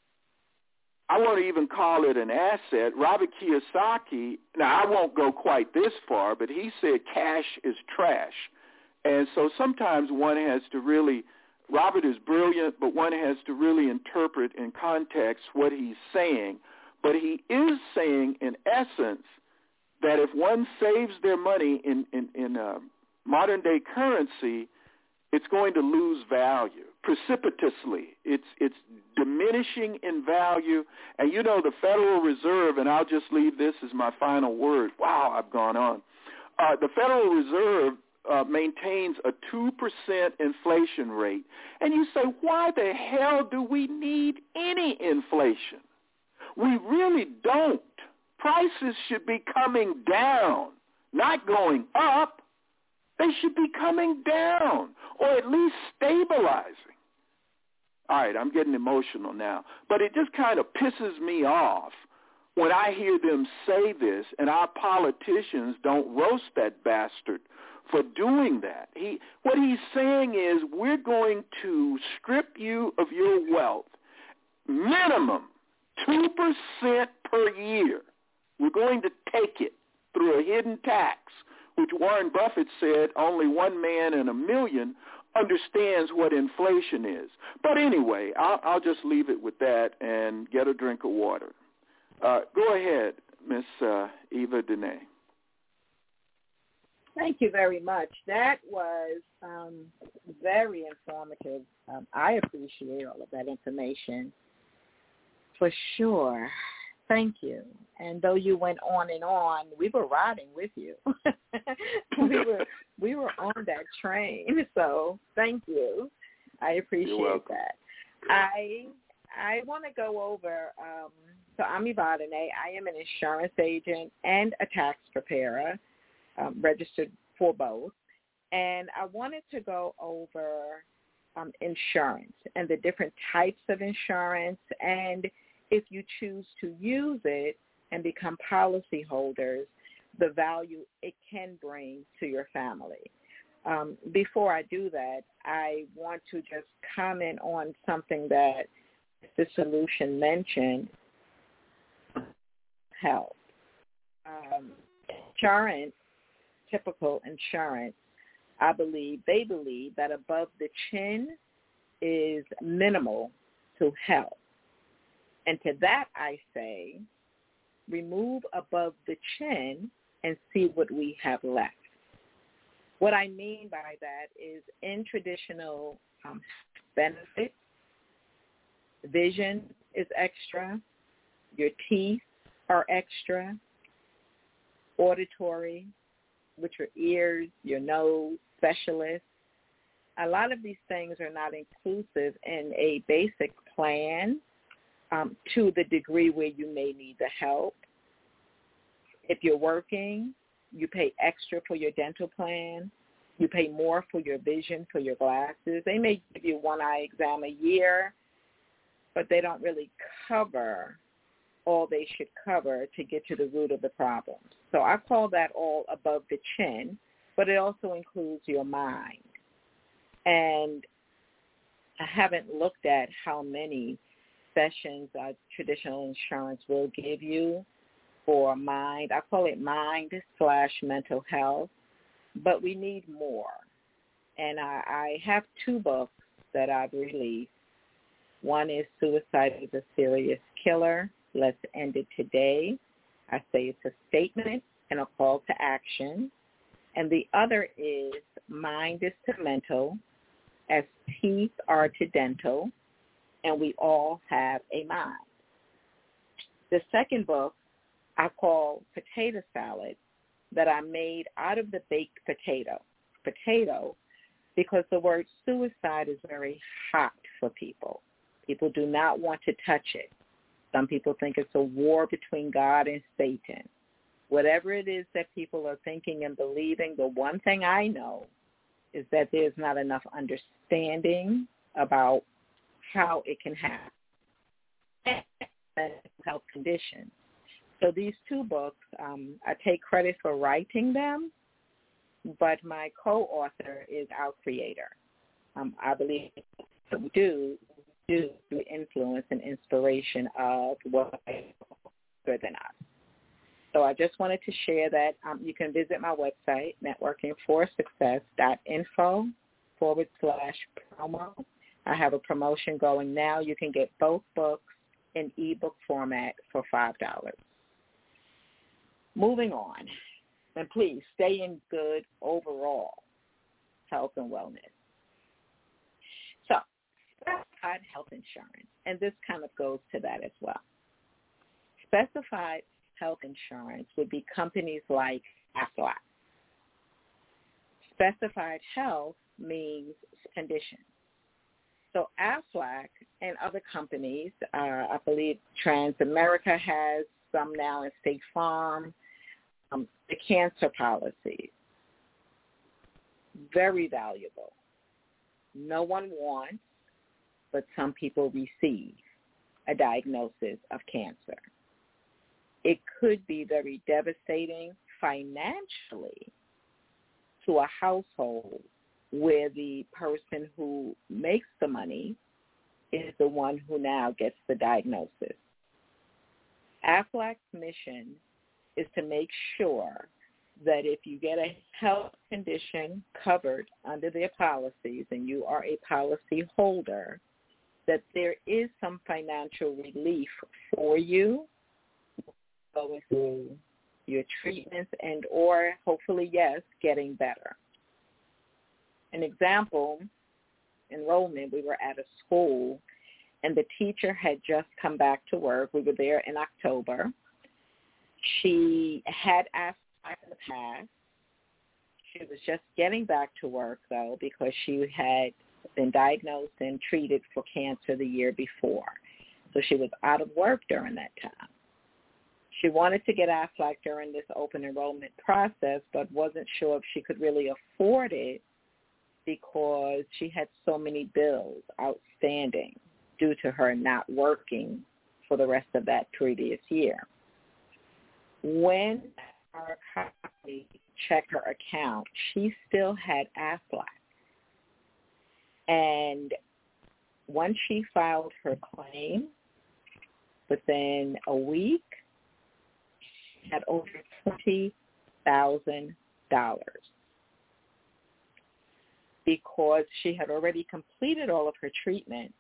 I won't even call it an asset. Robert Kiyosaki, now I won't go quite this far, but he said cash is trash. And so sometimes one has to really, Robert is brilliant, but one has to really interpret in context what he's saying. But he is saying, in essence, that if one saves their money in, in, in uh, modern-day currency, it's going to lose value. precipitously. It's it's diminishing in value. And, you know, the Federal Reserve, and I'll just leave this as my final word. Wow, I've gone on. Uh, the Federal Reserve uh, maintains a two percent inflation rate. And you say, why the hell do we need any inflation? We really don't. Prices should be coming down, not going up. They should be coming down, or at least stabilizing. All right, I'm getting emotional now. But it just kind of pisses me off when I hear them say this, and our politicians don't roast that bastard for doing that. He, what he's saying is, we're going to strip you of your wealth, minimum two percent per year. We're going to take it through a hidden tax, which Warren Buffett said only one man in a million understands what inflation is. But anyway, I'll, I'll just leave it with that and get a drink of water. Uh, go ahead, Miss uh, Eva Dene. Thank you very much. That was um, very informative. Um, I appreciate all of that information for sure. Thank you. And though you went on and on, we were riding with you. we were we were on that train. So thank you. I appreciate that. I I want to go over. Um, so I'm Yvonne Dene. I am an insurance agent and a tax preparer, um, registered for both. And I wanted to go over um, insurance and the different types of insurance, and if you choose to use it and become policyholders, the value it can bring to your family. Um, before I do that, I want to just comment on something that the solution mentioned, health. Um, insurance, typical insurance, I believe, they believe that above the chin is minimal to health. And to that I say, remove above the chin and see what we have left. What I mean by that is in traditional um, benefits, vision is extra, your teeth are extra, auditory, which are ears, your nose, specialists. A lot of these things are not inclusive in a basic plan. Um, to the degree where you may need the help. If you're working, you pay extra for your dental plan. You pay more for your vision, for your glasses. They may give you one eye exam a year, but they don't really cover all they should cover to get to the root of the problem. So I call that all above the chin, but it also includes your mind. And I haven't looked at how many sessions uh, traditional insurance will give you for mind. I call it mind slash mental health, but we need more. And I, I have two books that I've released. One is Suicide is a Serious Killer. Let's End It Today. I say it's a statement and a call to action. And the other is Mind is to Mental, as Teeth are to Dental, and we all have a mind. The second book I call Potato Salad, that I made out of the baked potato. Potato, because the word suicide is very hot for people. People do not want to touch it. Some people think it's a war between God and Satan. Whatever it is that people are thinking and believing, the one thing I know is that there's not enough understanding about how it can happen, health conditions. So these two books, um, I take credit for writing them, but my co-author is our creator. Um, I believe we do do the influence and inspiration of what is bigger than us. So I just wanted to share that. Um, you can visit my website, networkingforsuccess.info forward slash promo. I have a promotion going now. You can get both books in ebook format for five dollars. Moving on, and please stay in good overall health and wellness. So specified health insurance, and this kind of goes to that as well. Specified health insurance would be companies like Aflac. Specified health means condition. So Aflac and other companies, uh, I believe Transamerica has some now in State Farm, um, the cancer policies, very valuable. No one wants, but some people receive a diagnosis of cancer. It could be very devastating financially to a household where the person who makes the money is the one who now gets the diagnosis. Aflac's mission is to make sure that if you get a health condition covered under their policies and you are a policy holder, that there is some financial relief for you going through your treatments and or hopefully, yes, getting better. An example, enrollment, we were at a school and the teacher had just come back to work. We were there in October. She had asked in the past. She was just getting back to work, though, because she had been diagnosed and treated for cancer the year before. So she was out of work during that time. She wanted to get Aflac during this open enrollment process, but wasn't sure if she could really afford it because she had so many bills outstanding due to her not working for the rest of that previous year. When our company checked her account, she still had Aflac. And once she filed her claim, within a week, she had over twenty thousand dollars because she had already completed all of her treatment.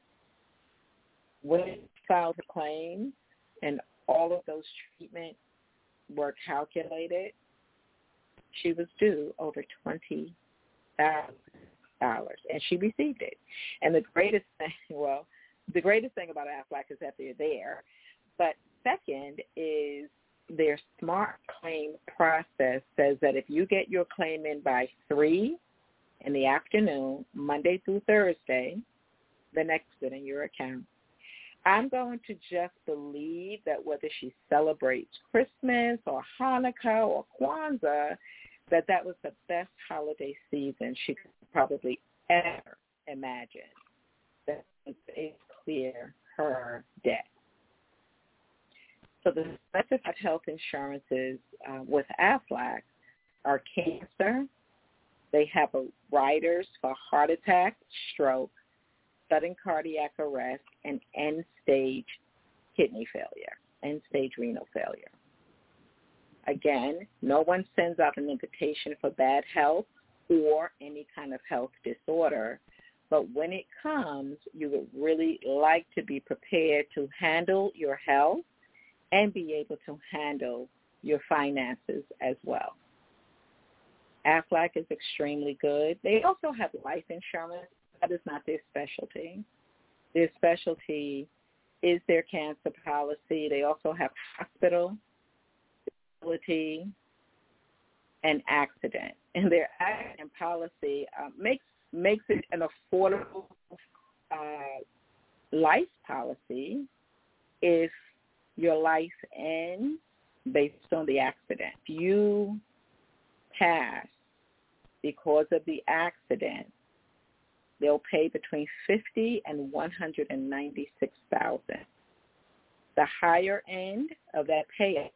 When she filed her claim and all of those treatments were calculated, she was due over twenty thousand dollars, and she received it. And the greatest thing, well, the greatest thing about Aflac is that they're there, but second is their smart claim process says that if you get your claim in by three in the afternoon, Monday through Thursday, the next bit in your account. I'm going to just believe that whether she celebrates Christmas or Hanukkah or Kwanzaa, that that was the best holiday season she could probably ever imagine. That it clear her debt. So the specified health insurances uh, with Aflac are cancer. They have a riders for heart attack, stroke, sudden cardiac arrest, and end-stage kidney failure, end-stage renal failure. Again, no one sends out an invitation for bad health or any kind of health disorder, but when it comes, you would really like to be prepared to handle your health and be able to handle your finances as well. Aflac is extremely good. They also have life insurance. That is not their specialty. Their specialty is their cancer policy. They also have hospital, disability, and accident. And their accident policy uh, makes makes it an affordable uh, life policy if your life ends based on the accident. If you pass because of the accident, they'll pay between fifty thousand dollars and one hundred ninety-six thousand dollars. The higher end of that payout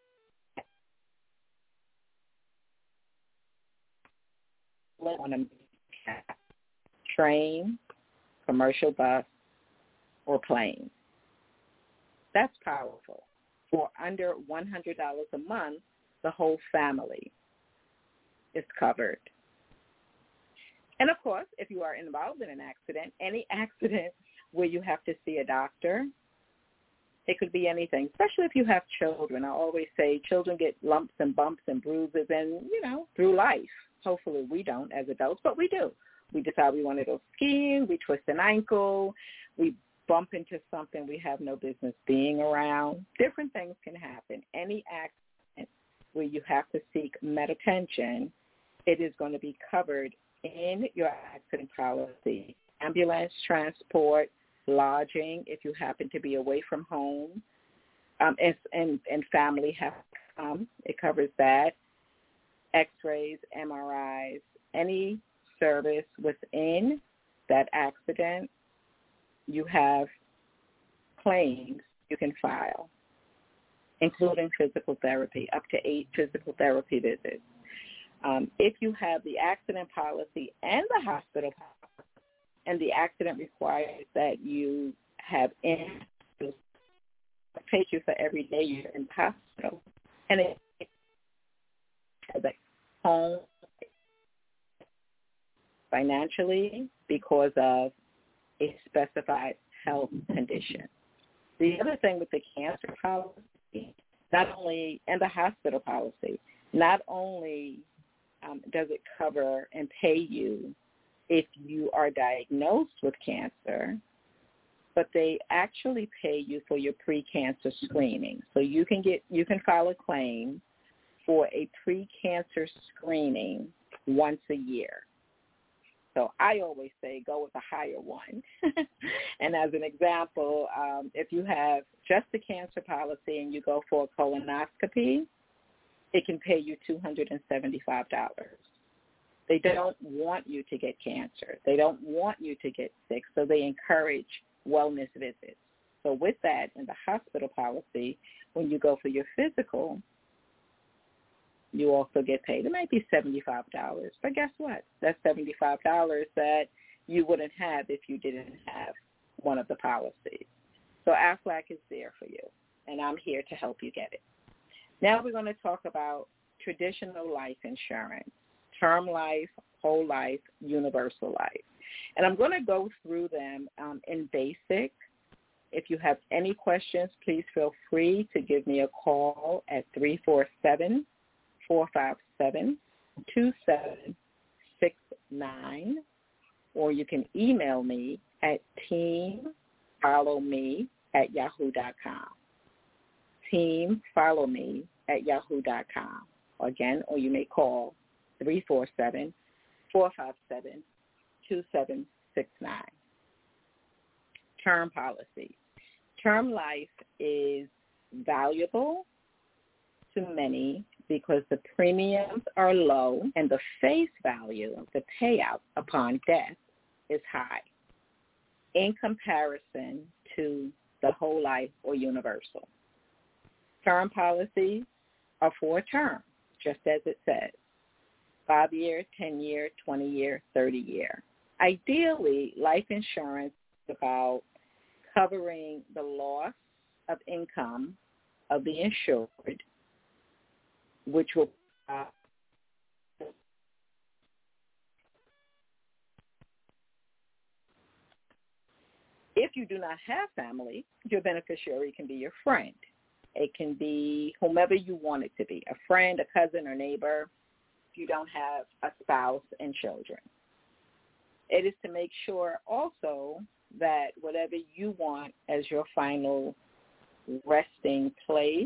on a train, commercial bus, or plane. That's powerful. For under one hundred dollars a month, the whole family is covered. And, of course, if you are involved in an accident, any accident where you have to see a doctor, it could be anything, especially if you have children. I always say children get lumps and bumps and bruises and, you know, through life. Hopefully we don't as adults, but we do. We decide we want to go skiing, we twist an ankle, we bump into something we have no business being around. Different things can happen. Any accident where you have to seek medical attention, it is going to be covered in your accident policy. Ambulance, transport, lodging, if you happen to be away from home, um, and, and, and family have to come, it covers that. X-rays, M R Is, any service within that accident, you have claims you can file, including physical therapy, up to eight physical therapy visits. Um, if you have the accident policy and the hospital policy, and the accident requires that you have in pays you for every day you're in the hospital, and it has a home financially because of a specified health condition. The other thing with the cancer policy, not only, and the hospital policy, not only um, does it cover and pay you if you are diagnosed with cancer, but they actually pay you for your pre-cancer screening. So you can get, you can file a claim for a pre-cancer screening once a year. So I always say go with a higher one. And as an example, um, if you have just the cancer policy and you go for a colonoscopy, it can pay you two hundred seventy-five dollars. They don't want you to get cancer. They don't want you to get sick, so they encourage wellness visits. So with that, in the hospital policy, when you go for your physical, you also get paid. It might be seventy-five dollars, but guess what? That's seventy-five dollars that you wouldn't have if you didn't have one of the policies. So Aflac is there for you, and I'm here to help you get it. Now we're going to talk about traditional life insurance, term life, whole life, universal life. And I'm going to go through them um, in basic. If you have any questions, please feel free to give me a call at three four seven, four five seven, two seven six nine, or you can email me at teamfollowme at yahoo dot com. Teamfollowme at yahoo dot com. Again, or you may call three four seven, four five seven, two seven six nine. Term policy. Term life is valuable to many because the premiums are low and the face value of the payout upon death is high in comparison to the whole life or universal. Term policies are for a term, just as it says, five-year, ten-year, twenty-year, thirty-year. Ideally, life insurance is about covering the loss of income of the insured, which will uh, if you do not have family, your beneficiary can be your friend. It can be whomever you want it to be, a friend, a cousin, or neighbor, if you don't have a spouse and children. It is to make sure also that whatever you want as your final resting place,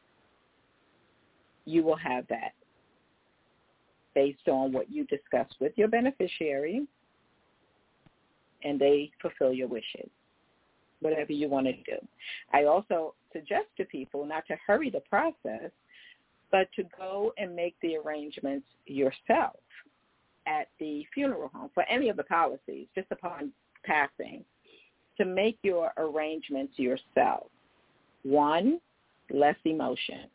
you will have that based on what you discuss with your beneficiary, and they fulfill your wishes, whatever you want to do. I also suggest to people not to hurry the process, but to go and make the arrangements yourself at the funeral home for any of the policies, just upon passing, to make your arrangements yourself. One, less emotion.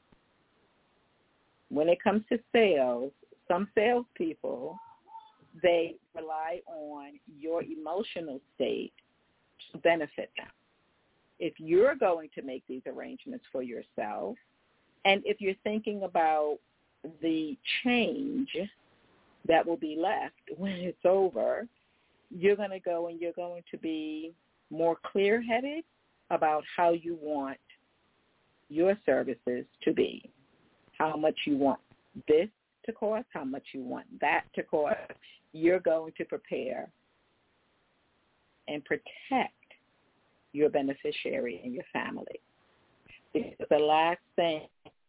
When it comes to sales, some salespeople, they rely on your emotional state to benefit them. If you're going to make these arrangements for yourself, and if you're thinking about the change that will be left when it's over, you're going to go and you're going to be more clear-headed about how you want your services to be, how much you want this to cost, how much you want that to cost. You're going to prepare and protect your beneficiary and your family. Because the last thing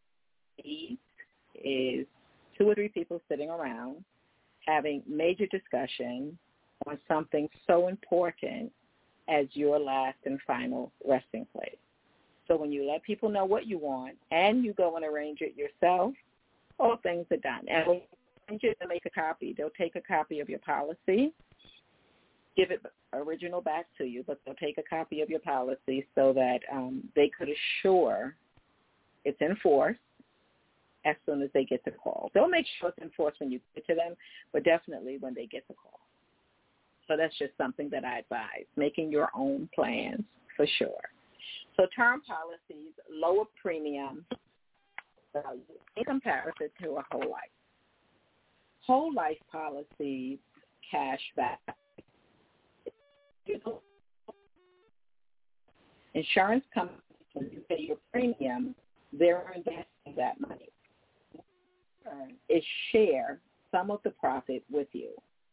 is two or three people sitting around having major discussion on something so important as your last and final resting place. So when you let people know what you want and you go and arrange it yourself, all things are done. And when you just make a copy, they'll take a copy of your policy, give it original back to you, but they'll take a copy of your policy so that um, they could assure it's enforced as soon as they get the call. They'll make sure it's enforced when you get to them, but definitely when they get the call. So that's just something that I advise, making your own plans for sure. So term policies, lower premium value in comparison to a whole life. Whole life policies, cash back. Insurance companies, when you pay your premium, they're investing that money. Is share some of the profit with you.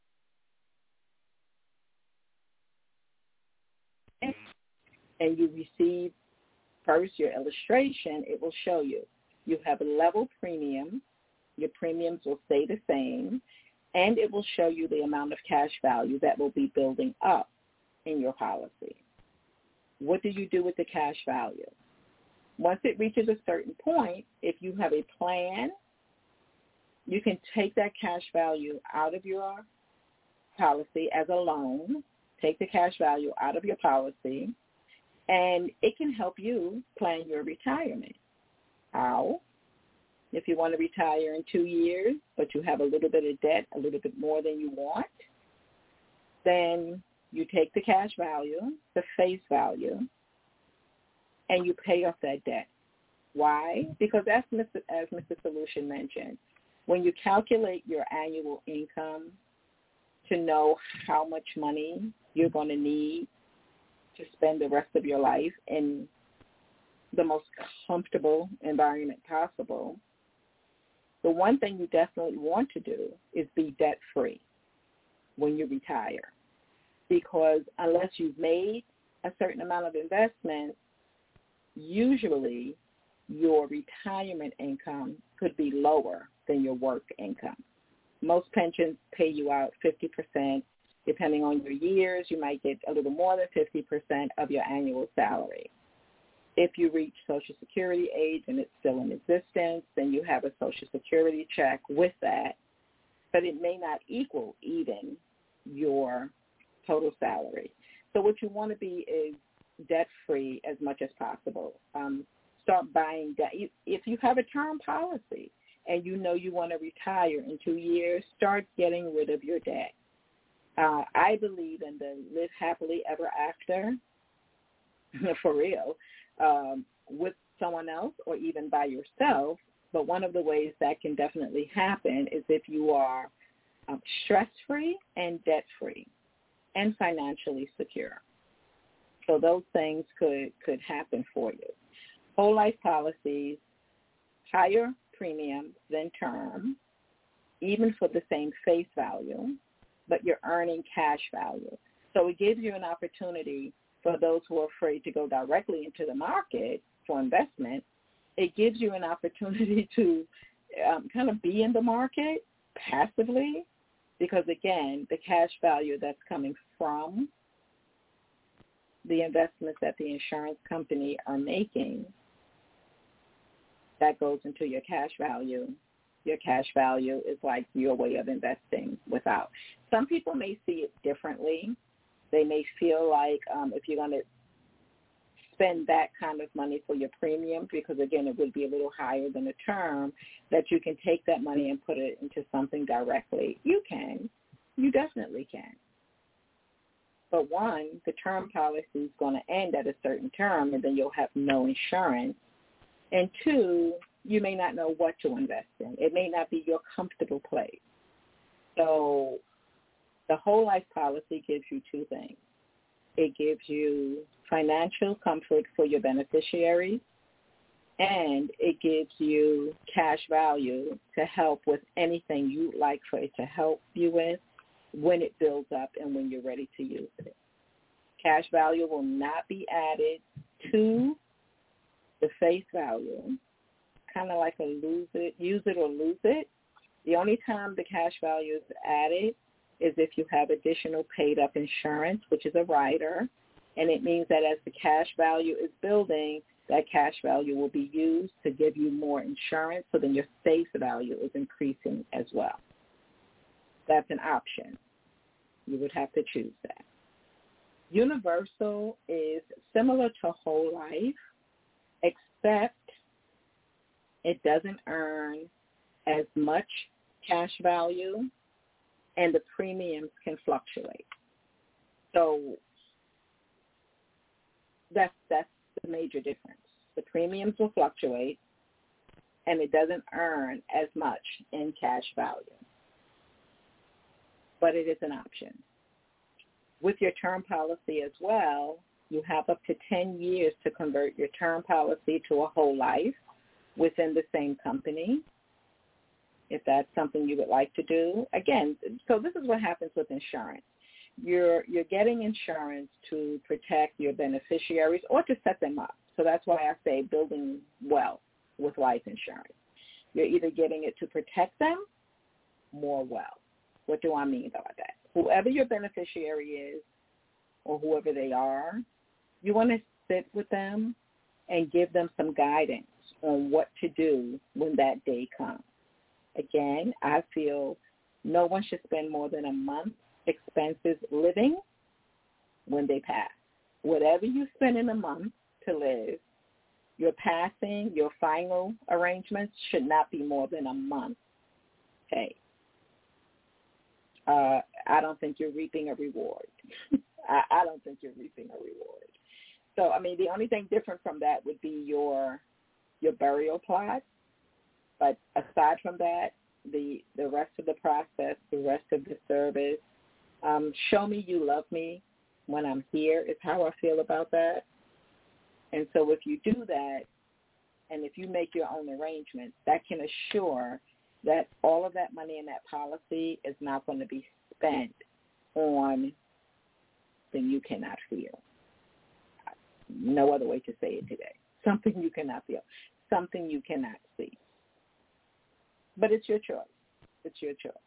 And you receive first your illustration, it will show you. You have a level premium. Your premiums will stay the same, and it will show you the amount of cash value that will be building up in your policy. What do you do with the cash value? Once it reaches a certain point, if you have a plan, you can take that cash value out of your policy as a loan, take the cash value out of your policy, and it can help you plan your retirement. How? If you want to retire in two years, but you have a little bit of debt, a little bit more than you want, then you take the cash value, the face value, and you pay off that debt. Why? Because as Mister as Mister Solution mentioned, when you calculate your annual income to know how much money you're going to need to spend the rest of your life in the most comfortable environment possible, the one thing you definitely want to do is be debt-free when you retire. Because unless you've made a certain amount of investment, usually your retirement income could be lower than your work income. Most pensions pay you out fifty percent. Depending on your years, you might get a little more than fifty percent of your annual salary. If you reach Social Security age and it's still in existence, then you have a Social Security check with that, but it may not equal even your total salary. So what you want to be is debt-free as much as possible. Um, start buying debt. If you have a term policy and you know you want to retire in two years, start getting rid of your debt. Uh, I believe in the live happily ever after, for real, um, with someone else or even by yourself. But one of the ways that can definitely happen is if you are um, stress-free and debt-free and financially secure. So those things could, could happen for you. Whole life policies, higher premium than term, even for the same face value, but you're earning cash value. So it gives you an opportunity for those who are afraid to go directly into the market for investment. It gives you an opportunity to um, kind of be in the market passively because, again, the cash value that's coming from the investments that the insurance company are making, that goes into your cash value. Your cash value is like your way of investing without. Some people may see it differently. They may feel like um, if you're going to spend that kind of money for your premium, because, again, it would be a little higher than a term, that you can take that money and put it into something directly. You can. You definitely can. But, one, the term policy is going to end at a certain term, and then you'll have no insurance. And, two, you may not know what to invest in. It may not be your comfortable place. So the whole life policy gives you two things. It gives you financial comfort for your beneficiaries, and it gives you cash value to help with anything you'd like for it to help you with when it builds up and when you're ready to use it. Cash value will not be added to the face value, kind of like a lose it, use it or lose it. The only time the cash value is added is if you have additional paid-up insurance, which is a rider, and it means that as the cash value is building, that cash value will be used to give you more insurance, so then your face value is increasing as well. That's an option. You would have to choose that. Universal is similar to whole life, except it doesn't earn as much cash value, and the premiums can fluctuate. So that's that's the major difference. The premiums will fluctuate, and it doesn't earn as much in cash value. But it is an option. With your term policy as well, you have up to ten years to convert your term policy to a whole life within the same company, if that's something you would like to do. Again, so this is what happens with insurance. You're you're getting insurance to protect your beneficiaries or to set them up. So that's why I say building wealth with life insurance. You're either getting it to protect them, more wealth. What do I mean by that? Whoever your beneficiary is or whoever they are, you want to sit with them and give them some guidance on what to do when that day comes. Again, I feel no one should spend more than a month's expenses living when they pass. Whatever you spend in a month to live, your passing, your final arrangements should not be more than a month pay. Uh, I don't think you're reaping a reward. I, I don't think you're reaping a reward. So, I mean, the only thing different from that would be your your burial plot. But aside from that, the, the rest of the process, the rest of the service, um, show me you love me when I'm here is how I feel about that. And so if you do that, and if you make your own arrangements, that can assure that all of that money in that policy is not going to be spent on something you cannot feel. No other way to say it today. Something you cannot feel. Something you cannot see. But it's your choice. It's your choice.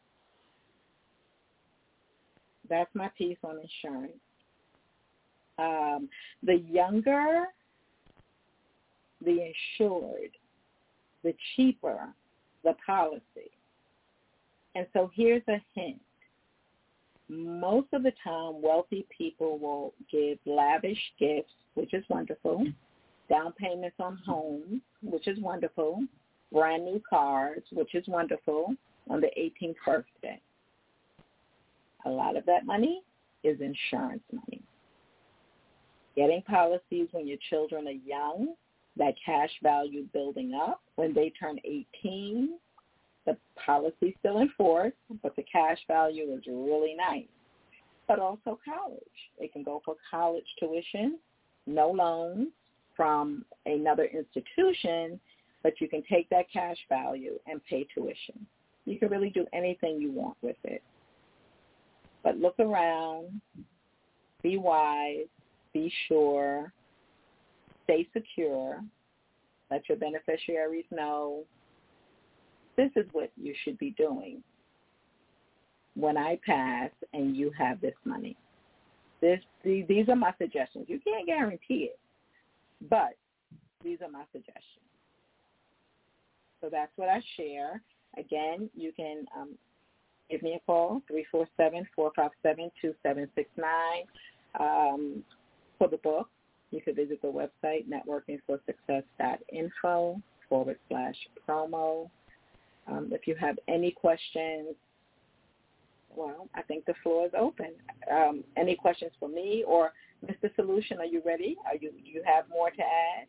That's my piece on insurance. Um, the younger the insured, the cheaper the policy. And so here's a hint. Most of the time, wealthy people will give lavish gifts, which is wonderful, down payments on homes, which is wonderful, brand new cars, which is wonderful, on the eighteenth birthday. A lot of that money is insurance money. Getting policies when your children are young, that cash value building up. When they turn eighteen, the policy's still in force, but the cash value is really nice. But also college. They can go for college tuition, no loans from another institution, but you can take that cash value and pay tuition. You can really do anything you want with it. But look around, be wise, be sure, stay secure, let your beneficiaries know this is what you should be doing when I pass and you have this money. This, these are my suggestions. You can't guarantee it, but these are my suggestions. So that's what I share. Again, you can um, give me a call, three four seven, four five seven, two seven six nine. Um, for the book, you can visit the website, networkingforsuccess.info forward slash promo. Um, if you have any questions, well, I think the floor is open. Um, any questions for me or Mister Solution, are you ready? Are you, do you have more to add?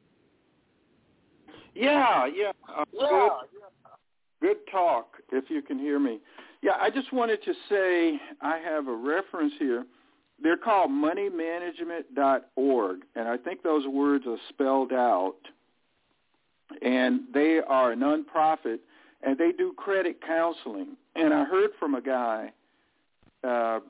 Yeah, yeah. Uh, Yeah. Good, good talk, if you can hear me. Yeah, I just wanted to say I have a reference here. They're called money management dot org, and I think those words are spelled out. And they are a nonprofit, and they do credit counseling. And I heard from a guy uh,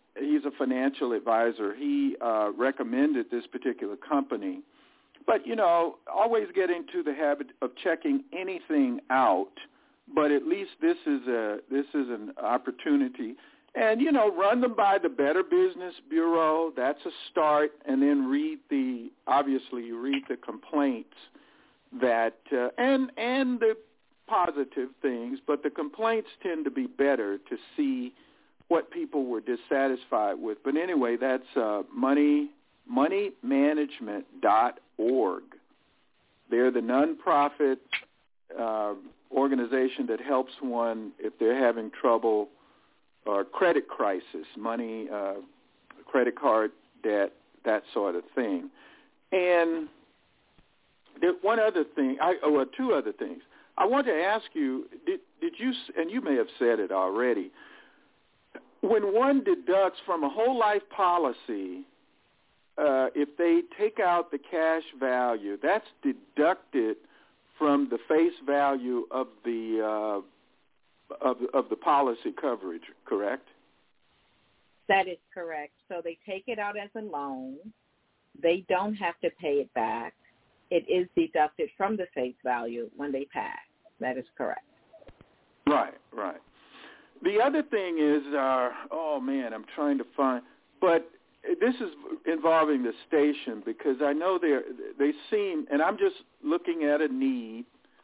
he's a financial advisor. He uh, recommended this particular company. But, you know, always get into the habit of checking anything out. But at least this is a this is an opportunity. And, you know, run them by the Better Business Bureau. That's a start. And then read the, obviously, you read the complaints that, uh, and and the positive things, but the complaints tend to be better to see what people were dissatisfied with. But anyway, that's uh, money, money management dot org. They're the nonprofit uh, organization that helps one if they're having trouble or credit crisis, money, uh, credit card debt, that sort of thing. And there, one other thing, I, oh, well, two other things. I want to ask you, did, did you, and you may have said it already, when one deducts from a whole life policy, uh, if they take out the cash value, that's deducted from the face value of the uh, of, of the policy coverage, correct? That is correct. So they take it out as a loan. They don't have to pay it back. It is deducted from the face value when they pass. That is correct. Right, right. The other thing is, uh, oh, man, I'm trying to find, but this is involving the station because I know they they seem, and I'm just looking at a need.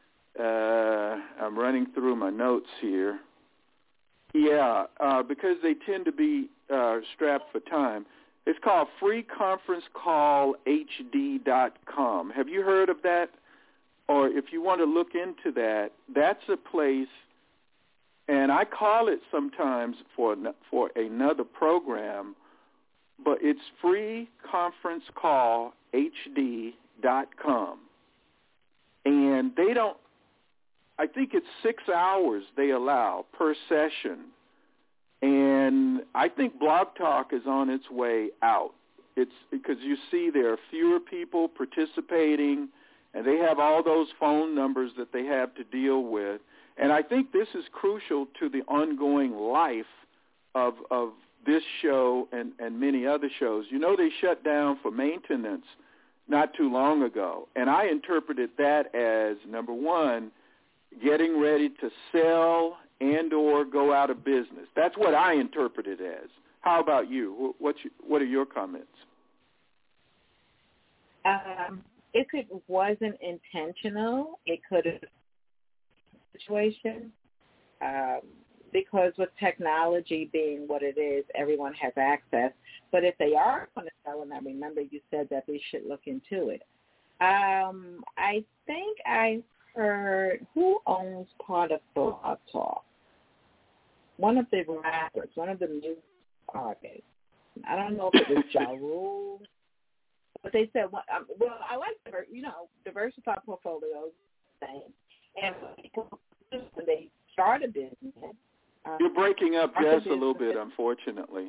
Uh, I'm running through my notes here. Yeah, uh, because they tend to be uh, strapped for time. It's called free conference call H D dot com. Have you heard of that? Or if you want to look into that, that's a place, and I call it sometimes for for another program, but it's free conference call H D dot com. And they don't, I think it's six hours they allow per session. And I think Blog Talk is on its way out. It's because you see there are fewer people participating, and they have all those phone numbers that they have to deal with. And I think this is crucial to the ongoing life of of this show and, and many other shows. You know, they shut down for maintenance not too long ago. And I interpreted that as, number one, getting ready to sell and or go out of business. That's what I interpret it as. How about you? What's your, what are your comments? Um, if it wasn't intentional, it could have been a situation. Um, because with technology being what it is, everyone has access. But if they are going to sell, and I remember you said that we should look into it. Um, I think I heard, who owns part of Blog Talk? One of the rappers, one of the music artists. I don't know if it was Ja Rule, but they said, well, um, well I like, you know, diversified portfolios thing. And when they start a business, um, you're breaking up just a little bit, unfortunately.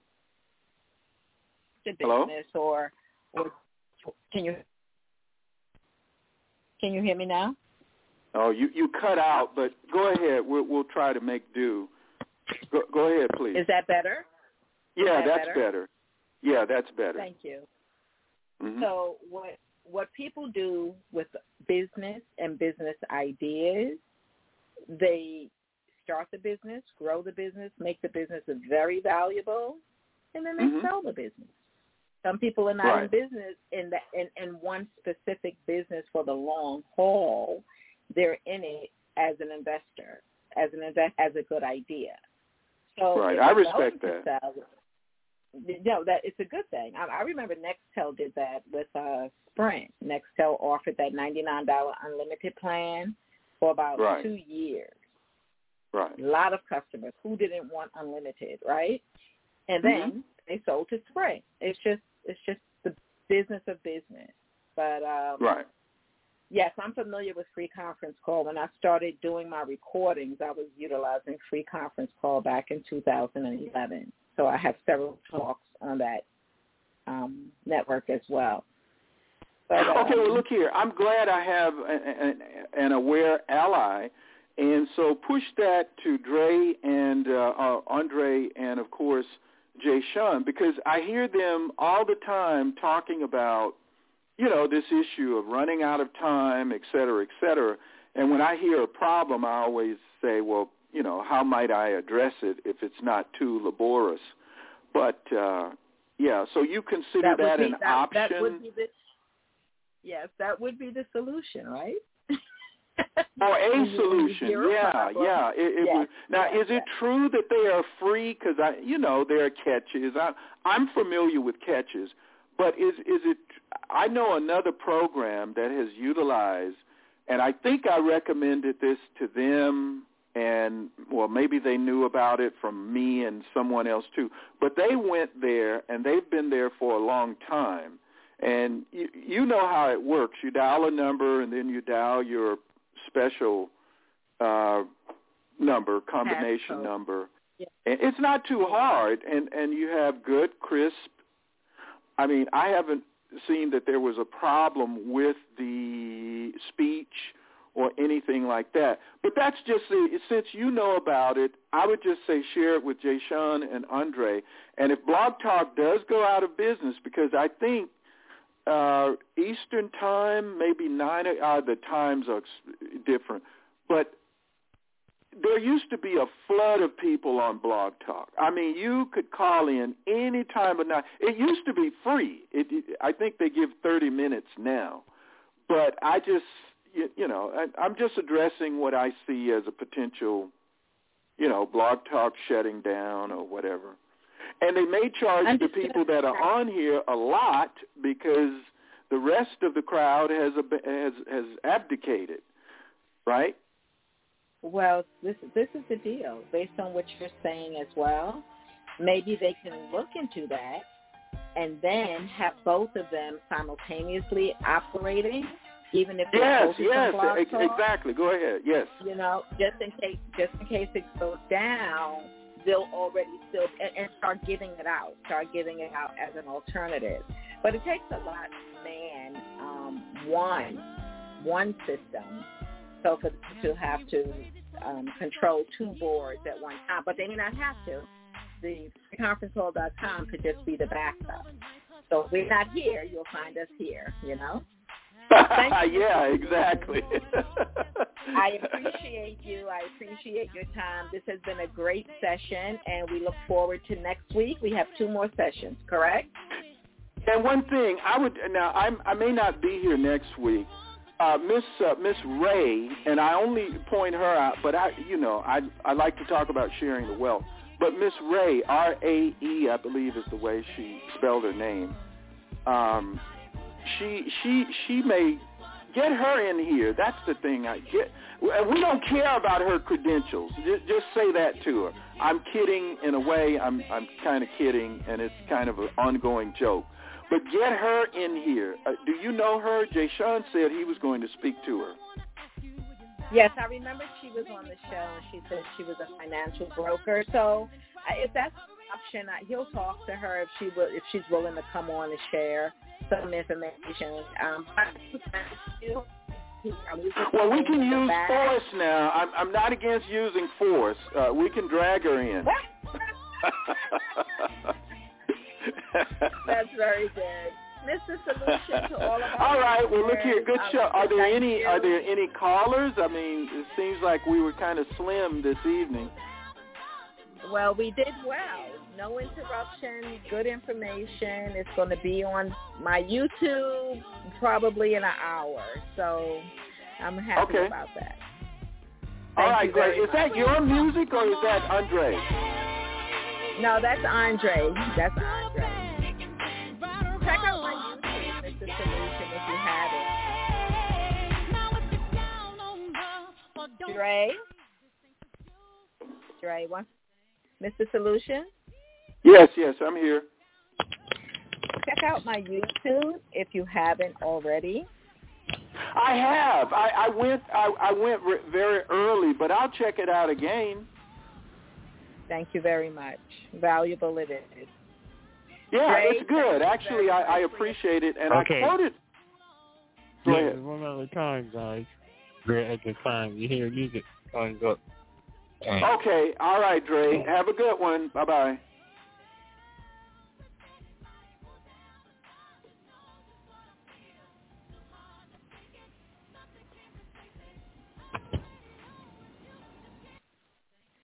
The business, Hello? or, or can you can you hear me now? Oh, you, you cut out, but go ahead. We'll, we'll try to make do. Go, go ahead, please. Is that better? Yeah, Is that that's better? better. Yeah, that's better. Thank you. Mm-hmm. So what what people do with business and business ideas, they start the business, grow the business, make the business very valuable, and then they Mm-hmm. sell the business. Some people are not Right. in business in, the, in in one specific business for the long haul. They're in it as an investor, as an invest, as a good idea. So Right. if I they're respect going to that. sell, no, that it's a good thing. I, I remember Nextel did that with uh, Sprint. Nextel offered that ninety-nine dollars unlimited plan for about Right. two years. Right. A lot of customers who didn't want unlimited, right? And then Mhm. they sold to Sprint. It's just it's just the business of business. But um, Right. yes, I'm familiar with free conference call. When I started doing my recordings, I was utilizing free conference call back in two thousand eleven. So I have several talks on that um, network as well. But, um, okay, well, look here. I'm glad I have an, an aware ally, and so push that to Dre and uh, uh, Andre and, of course, Jay Sean, because I hear them all the time talking about, you know, this issue of running out of time, et cetera, et cetera. And when I hear a problem, I always say, well, you know, how might I address it if it's not too laborious? But, uh, yeah, so you consider that, that be, an that, option? That would be the, yes, that would be the solution, right? Or a solution, yeah, yeah. It, it yes, would, now, yes, is it yes. true that they are free? Because, I, you know, there are catches. I, I'm familiar with catches. But is is it – I know another program that has utilized, and I think I recommended this to them, and, well, maybe they knew about it from me and someone else too. But they went there, and they've been there for a long time. And you, you know how it works. You dial a number, and then you dial your special uh, number, combination number. Yeah. And it's not too hard, and, and you have good, crisp – I mean, I haven't seen that there was a problem with the speech or anything like that. But that's just, since you know about it, I would just say share it with Jay Sean and Andre. And if Blog Talk does go out of business, because I think uh, Eastern time, maybe nine, uh, the times are different, but there used to be a flood of people on Blog Talk. I mean, you could call in any time of night. It used to be free. It, it, I think they give thirty minutes now. But I just, you, you know, I, I'm just addressing what I see as a potential, you know, Blog Talk shutting down or whatever. And they may charge the people that are on here a lot because the rest of the crowd has has, has abdicated, right? Well, this this is the deal. Based on what you're saying as well, maybe they can look into that and then have both of them simultaneously operating, even if they're yes, focused yes, on Blog Talk. Exactly. Go ahead. Yes. You know, just in case, just in case it goes down, they'll already still and, and start giving it out, start giving it out as an alternative. But it takes a lot to man um, one one system. So for them to have to um, control two boards at one time, but they may not have to. The free conference call dot com could just be the backup. So if we're not here, you'll find us here, you know? Yeah, exactly. I appreciate you. I appreciate your time. This has been a great session, and we look forward to next week. We have two more sessions, correct? And one thing, I would now I'm, I may not be here next week. Uh, Miss uh, Miss Ray, and I only point her out, but I, you know, I I like to talk about sharing the wealth. But Miss Ray, R A E, I believe is the way she spelled her name. Um, she she she may get her in here. That's the thing. I get. We don't care about her credentials. Just, just say that to her. I'm kidding in a way. I'm I'm kind of kidding, and it's kind of an ongoing joke. But get her in here. Uh, do you know her? Jay Sean said he was going to speak to her. Yes, I remember she was on the show, and she said she was a financial broker. So uh, if that's an option, I, he'll talk to her if she will, if she's willing to come on and share some information. Um, well, we can use force now. I'm, I'm not against using force. Uh, we can drag her in. That's very good. Mister Solution to all of our All right, well, look here, good show. Are there any you. Are there any callers? I mean, it seems like we were kind of slim this evening. Well, we did well. No interruption, good information. It's going to be on my YouTube probably in an hour, so I'm happy okay. about that. Thank All right, great. Is that your music or is that Andre? No, that's Andre. That's Andre. Check out my YouTube, Mister Solution, if you have it. Dre? Dre, what? Mister Solution? Yes, yes, I'm here. Check out my YouTube if you haven't already. I have. I, I went. I, I went re- very early, but I'll check it out again. Thank you very much. Valuable it is. Yeah, Ray, it's good. Actually, I, I appreciate it, and okay. I quoted. Go yeah, ahead. one at a time, guys. We're at the time. You hear music. Time's up. Okay. All right, Dre. Have a good one. Bye-bye.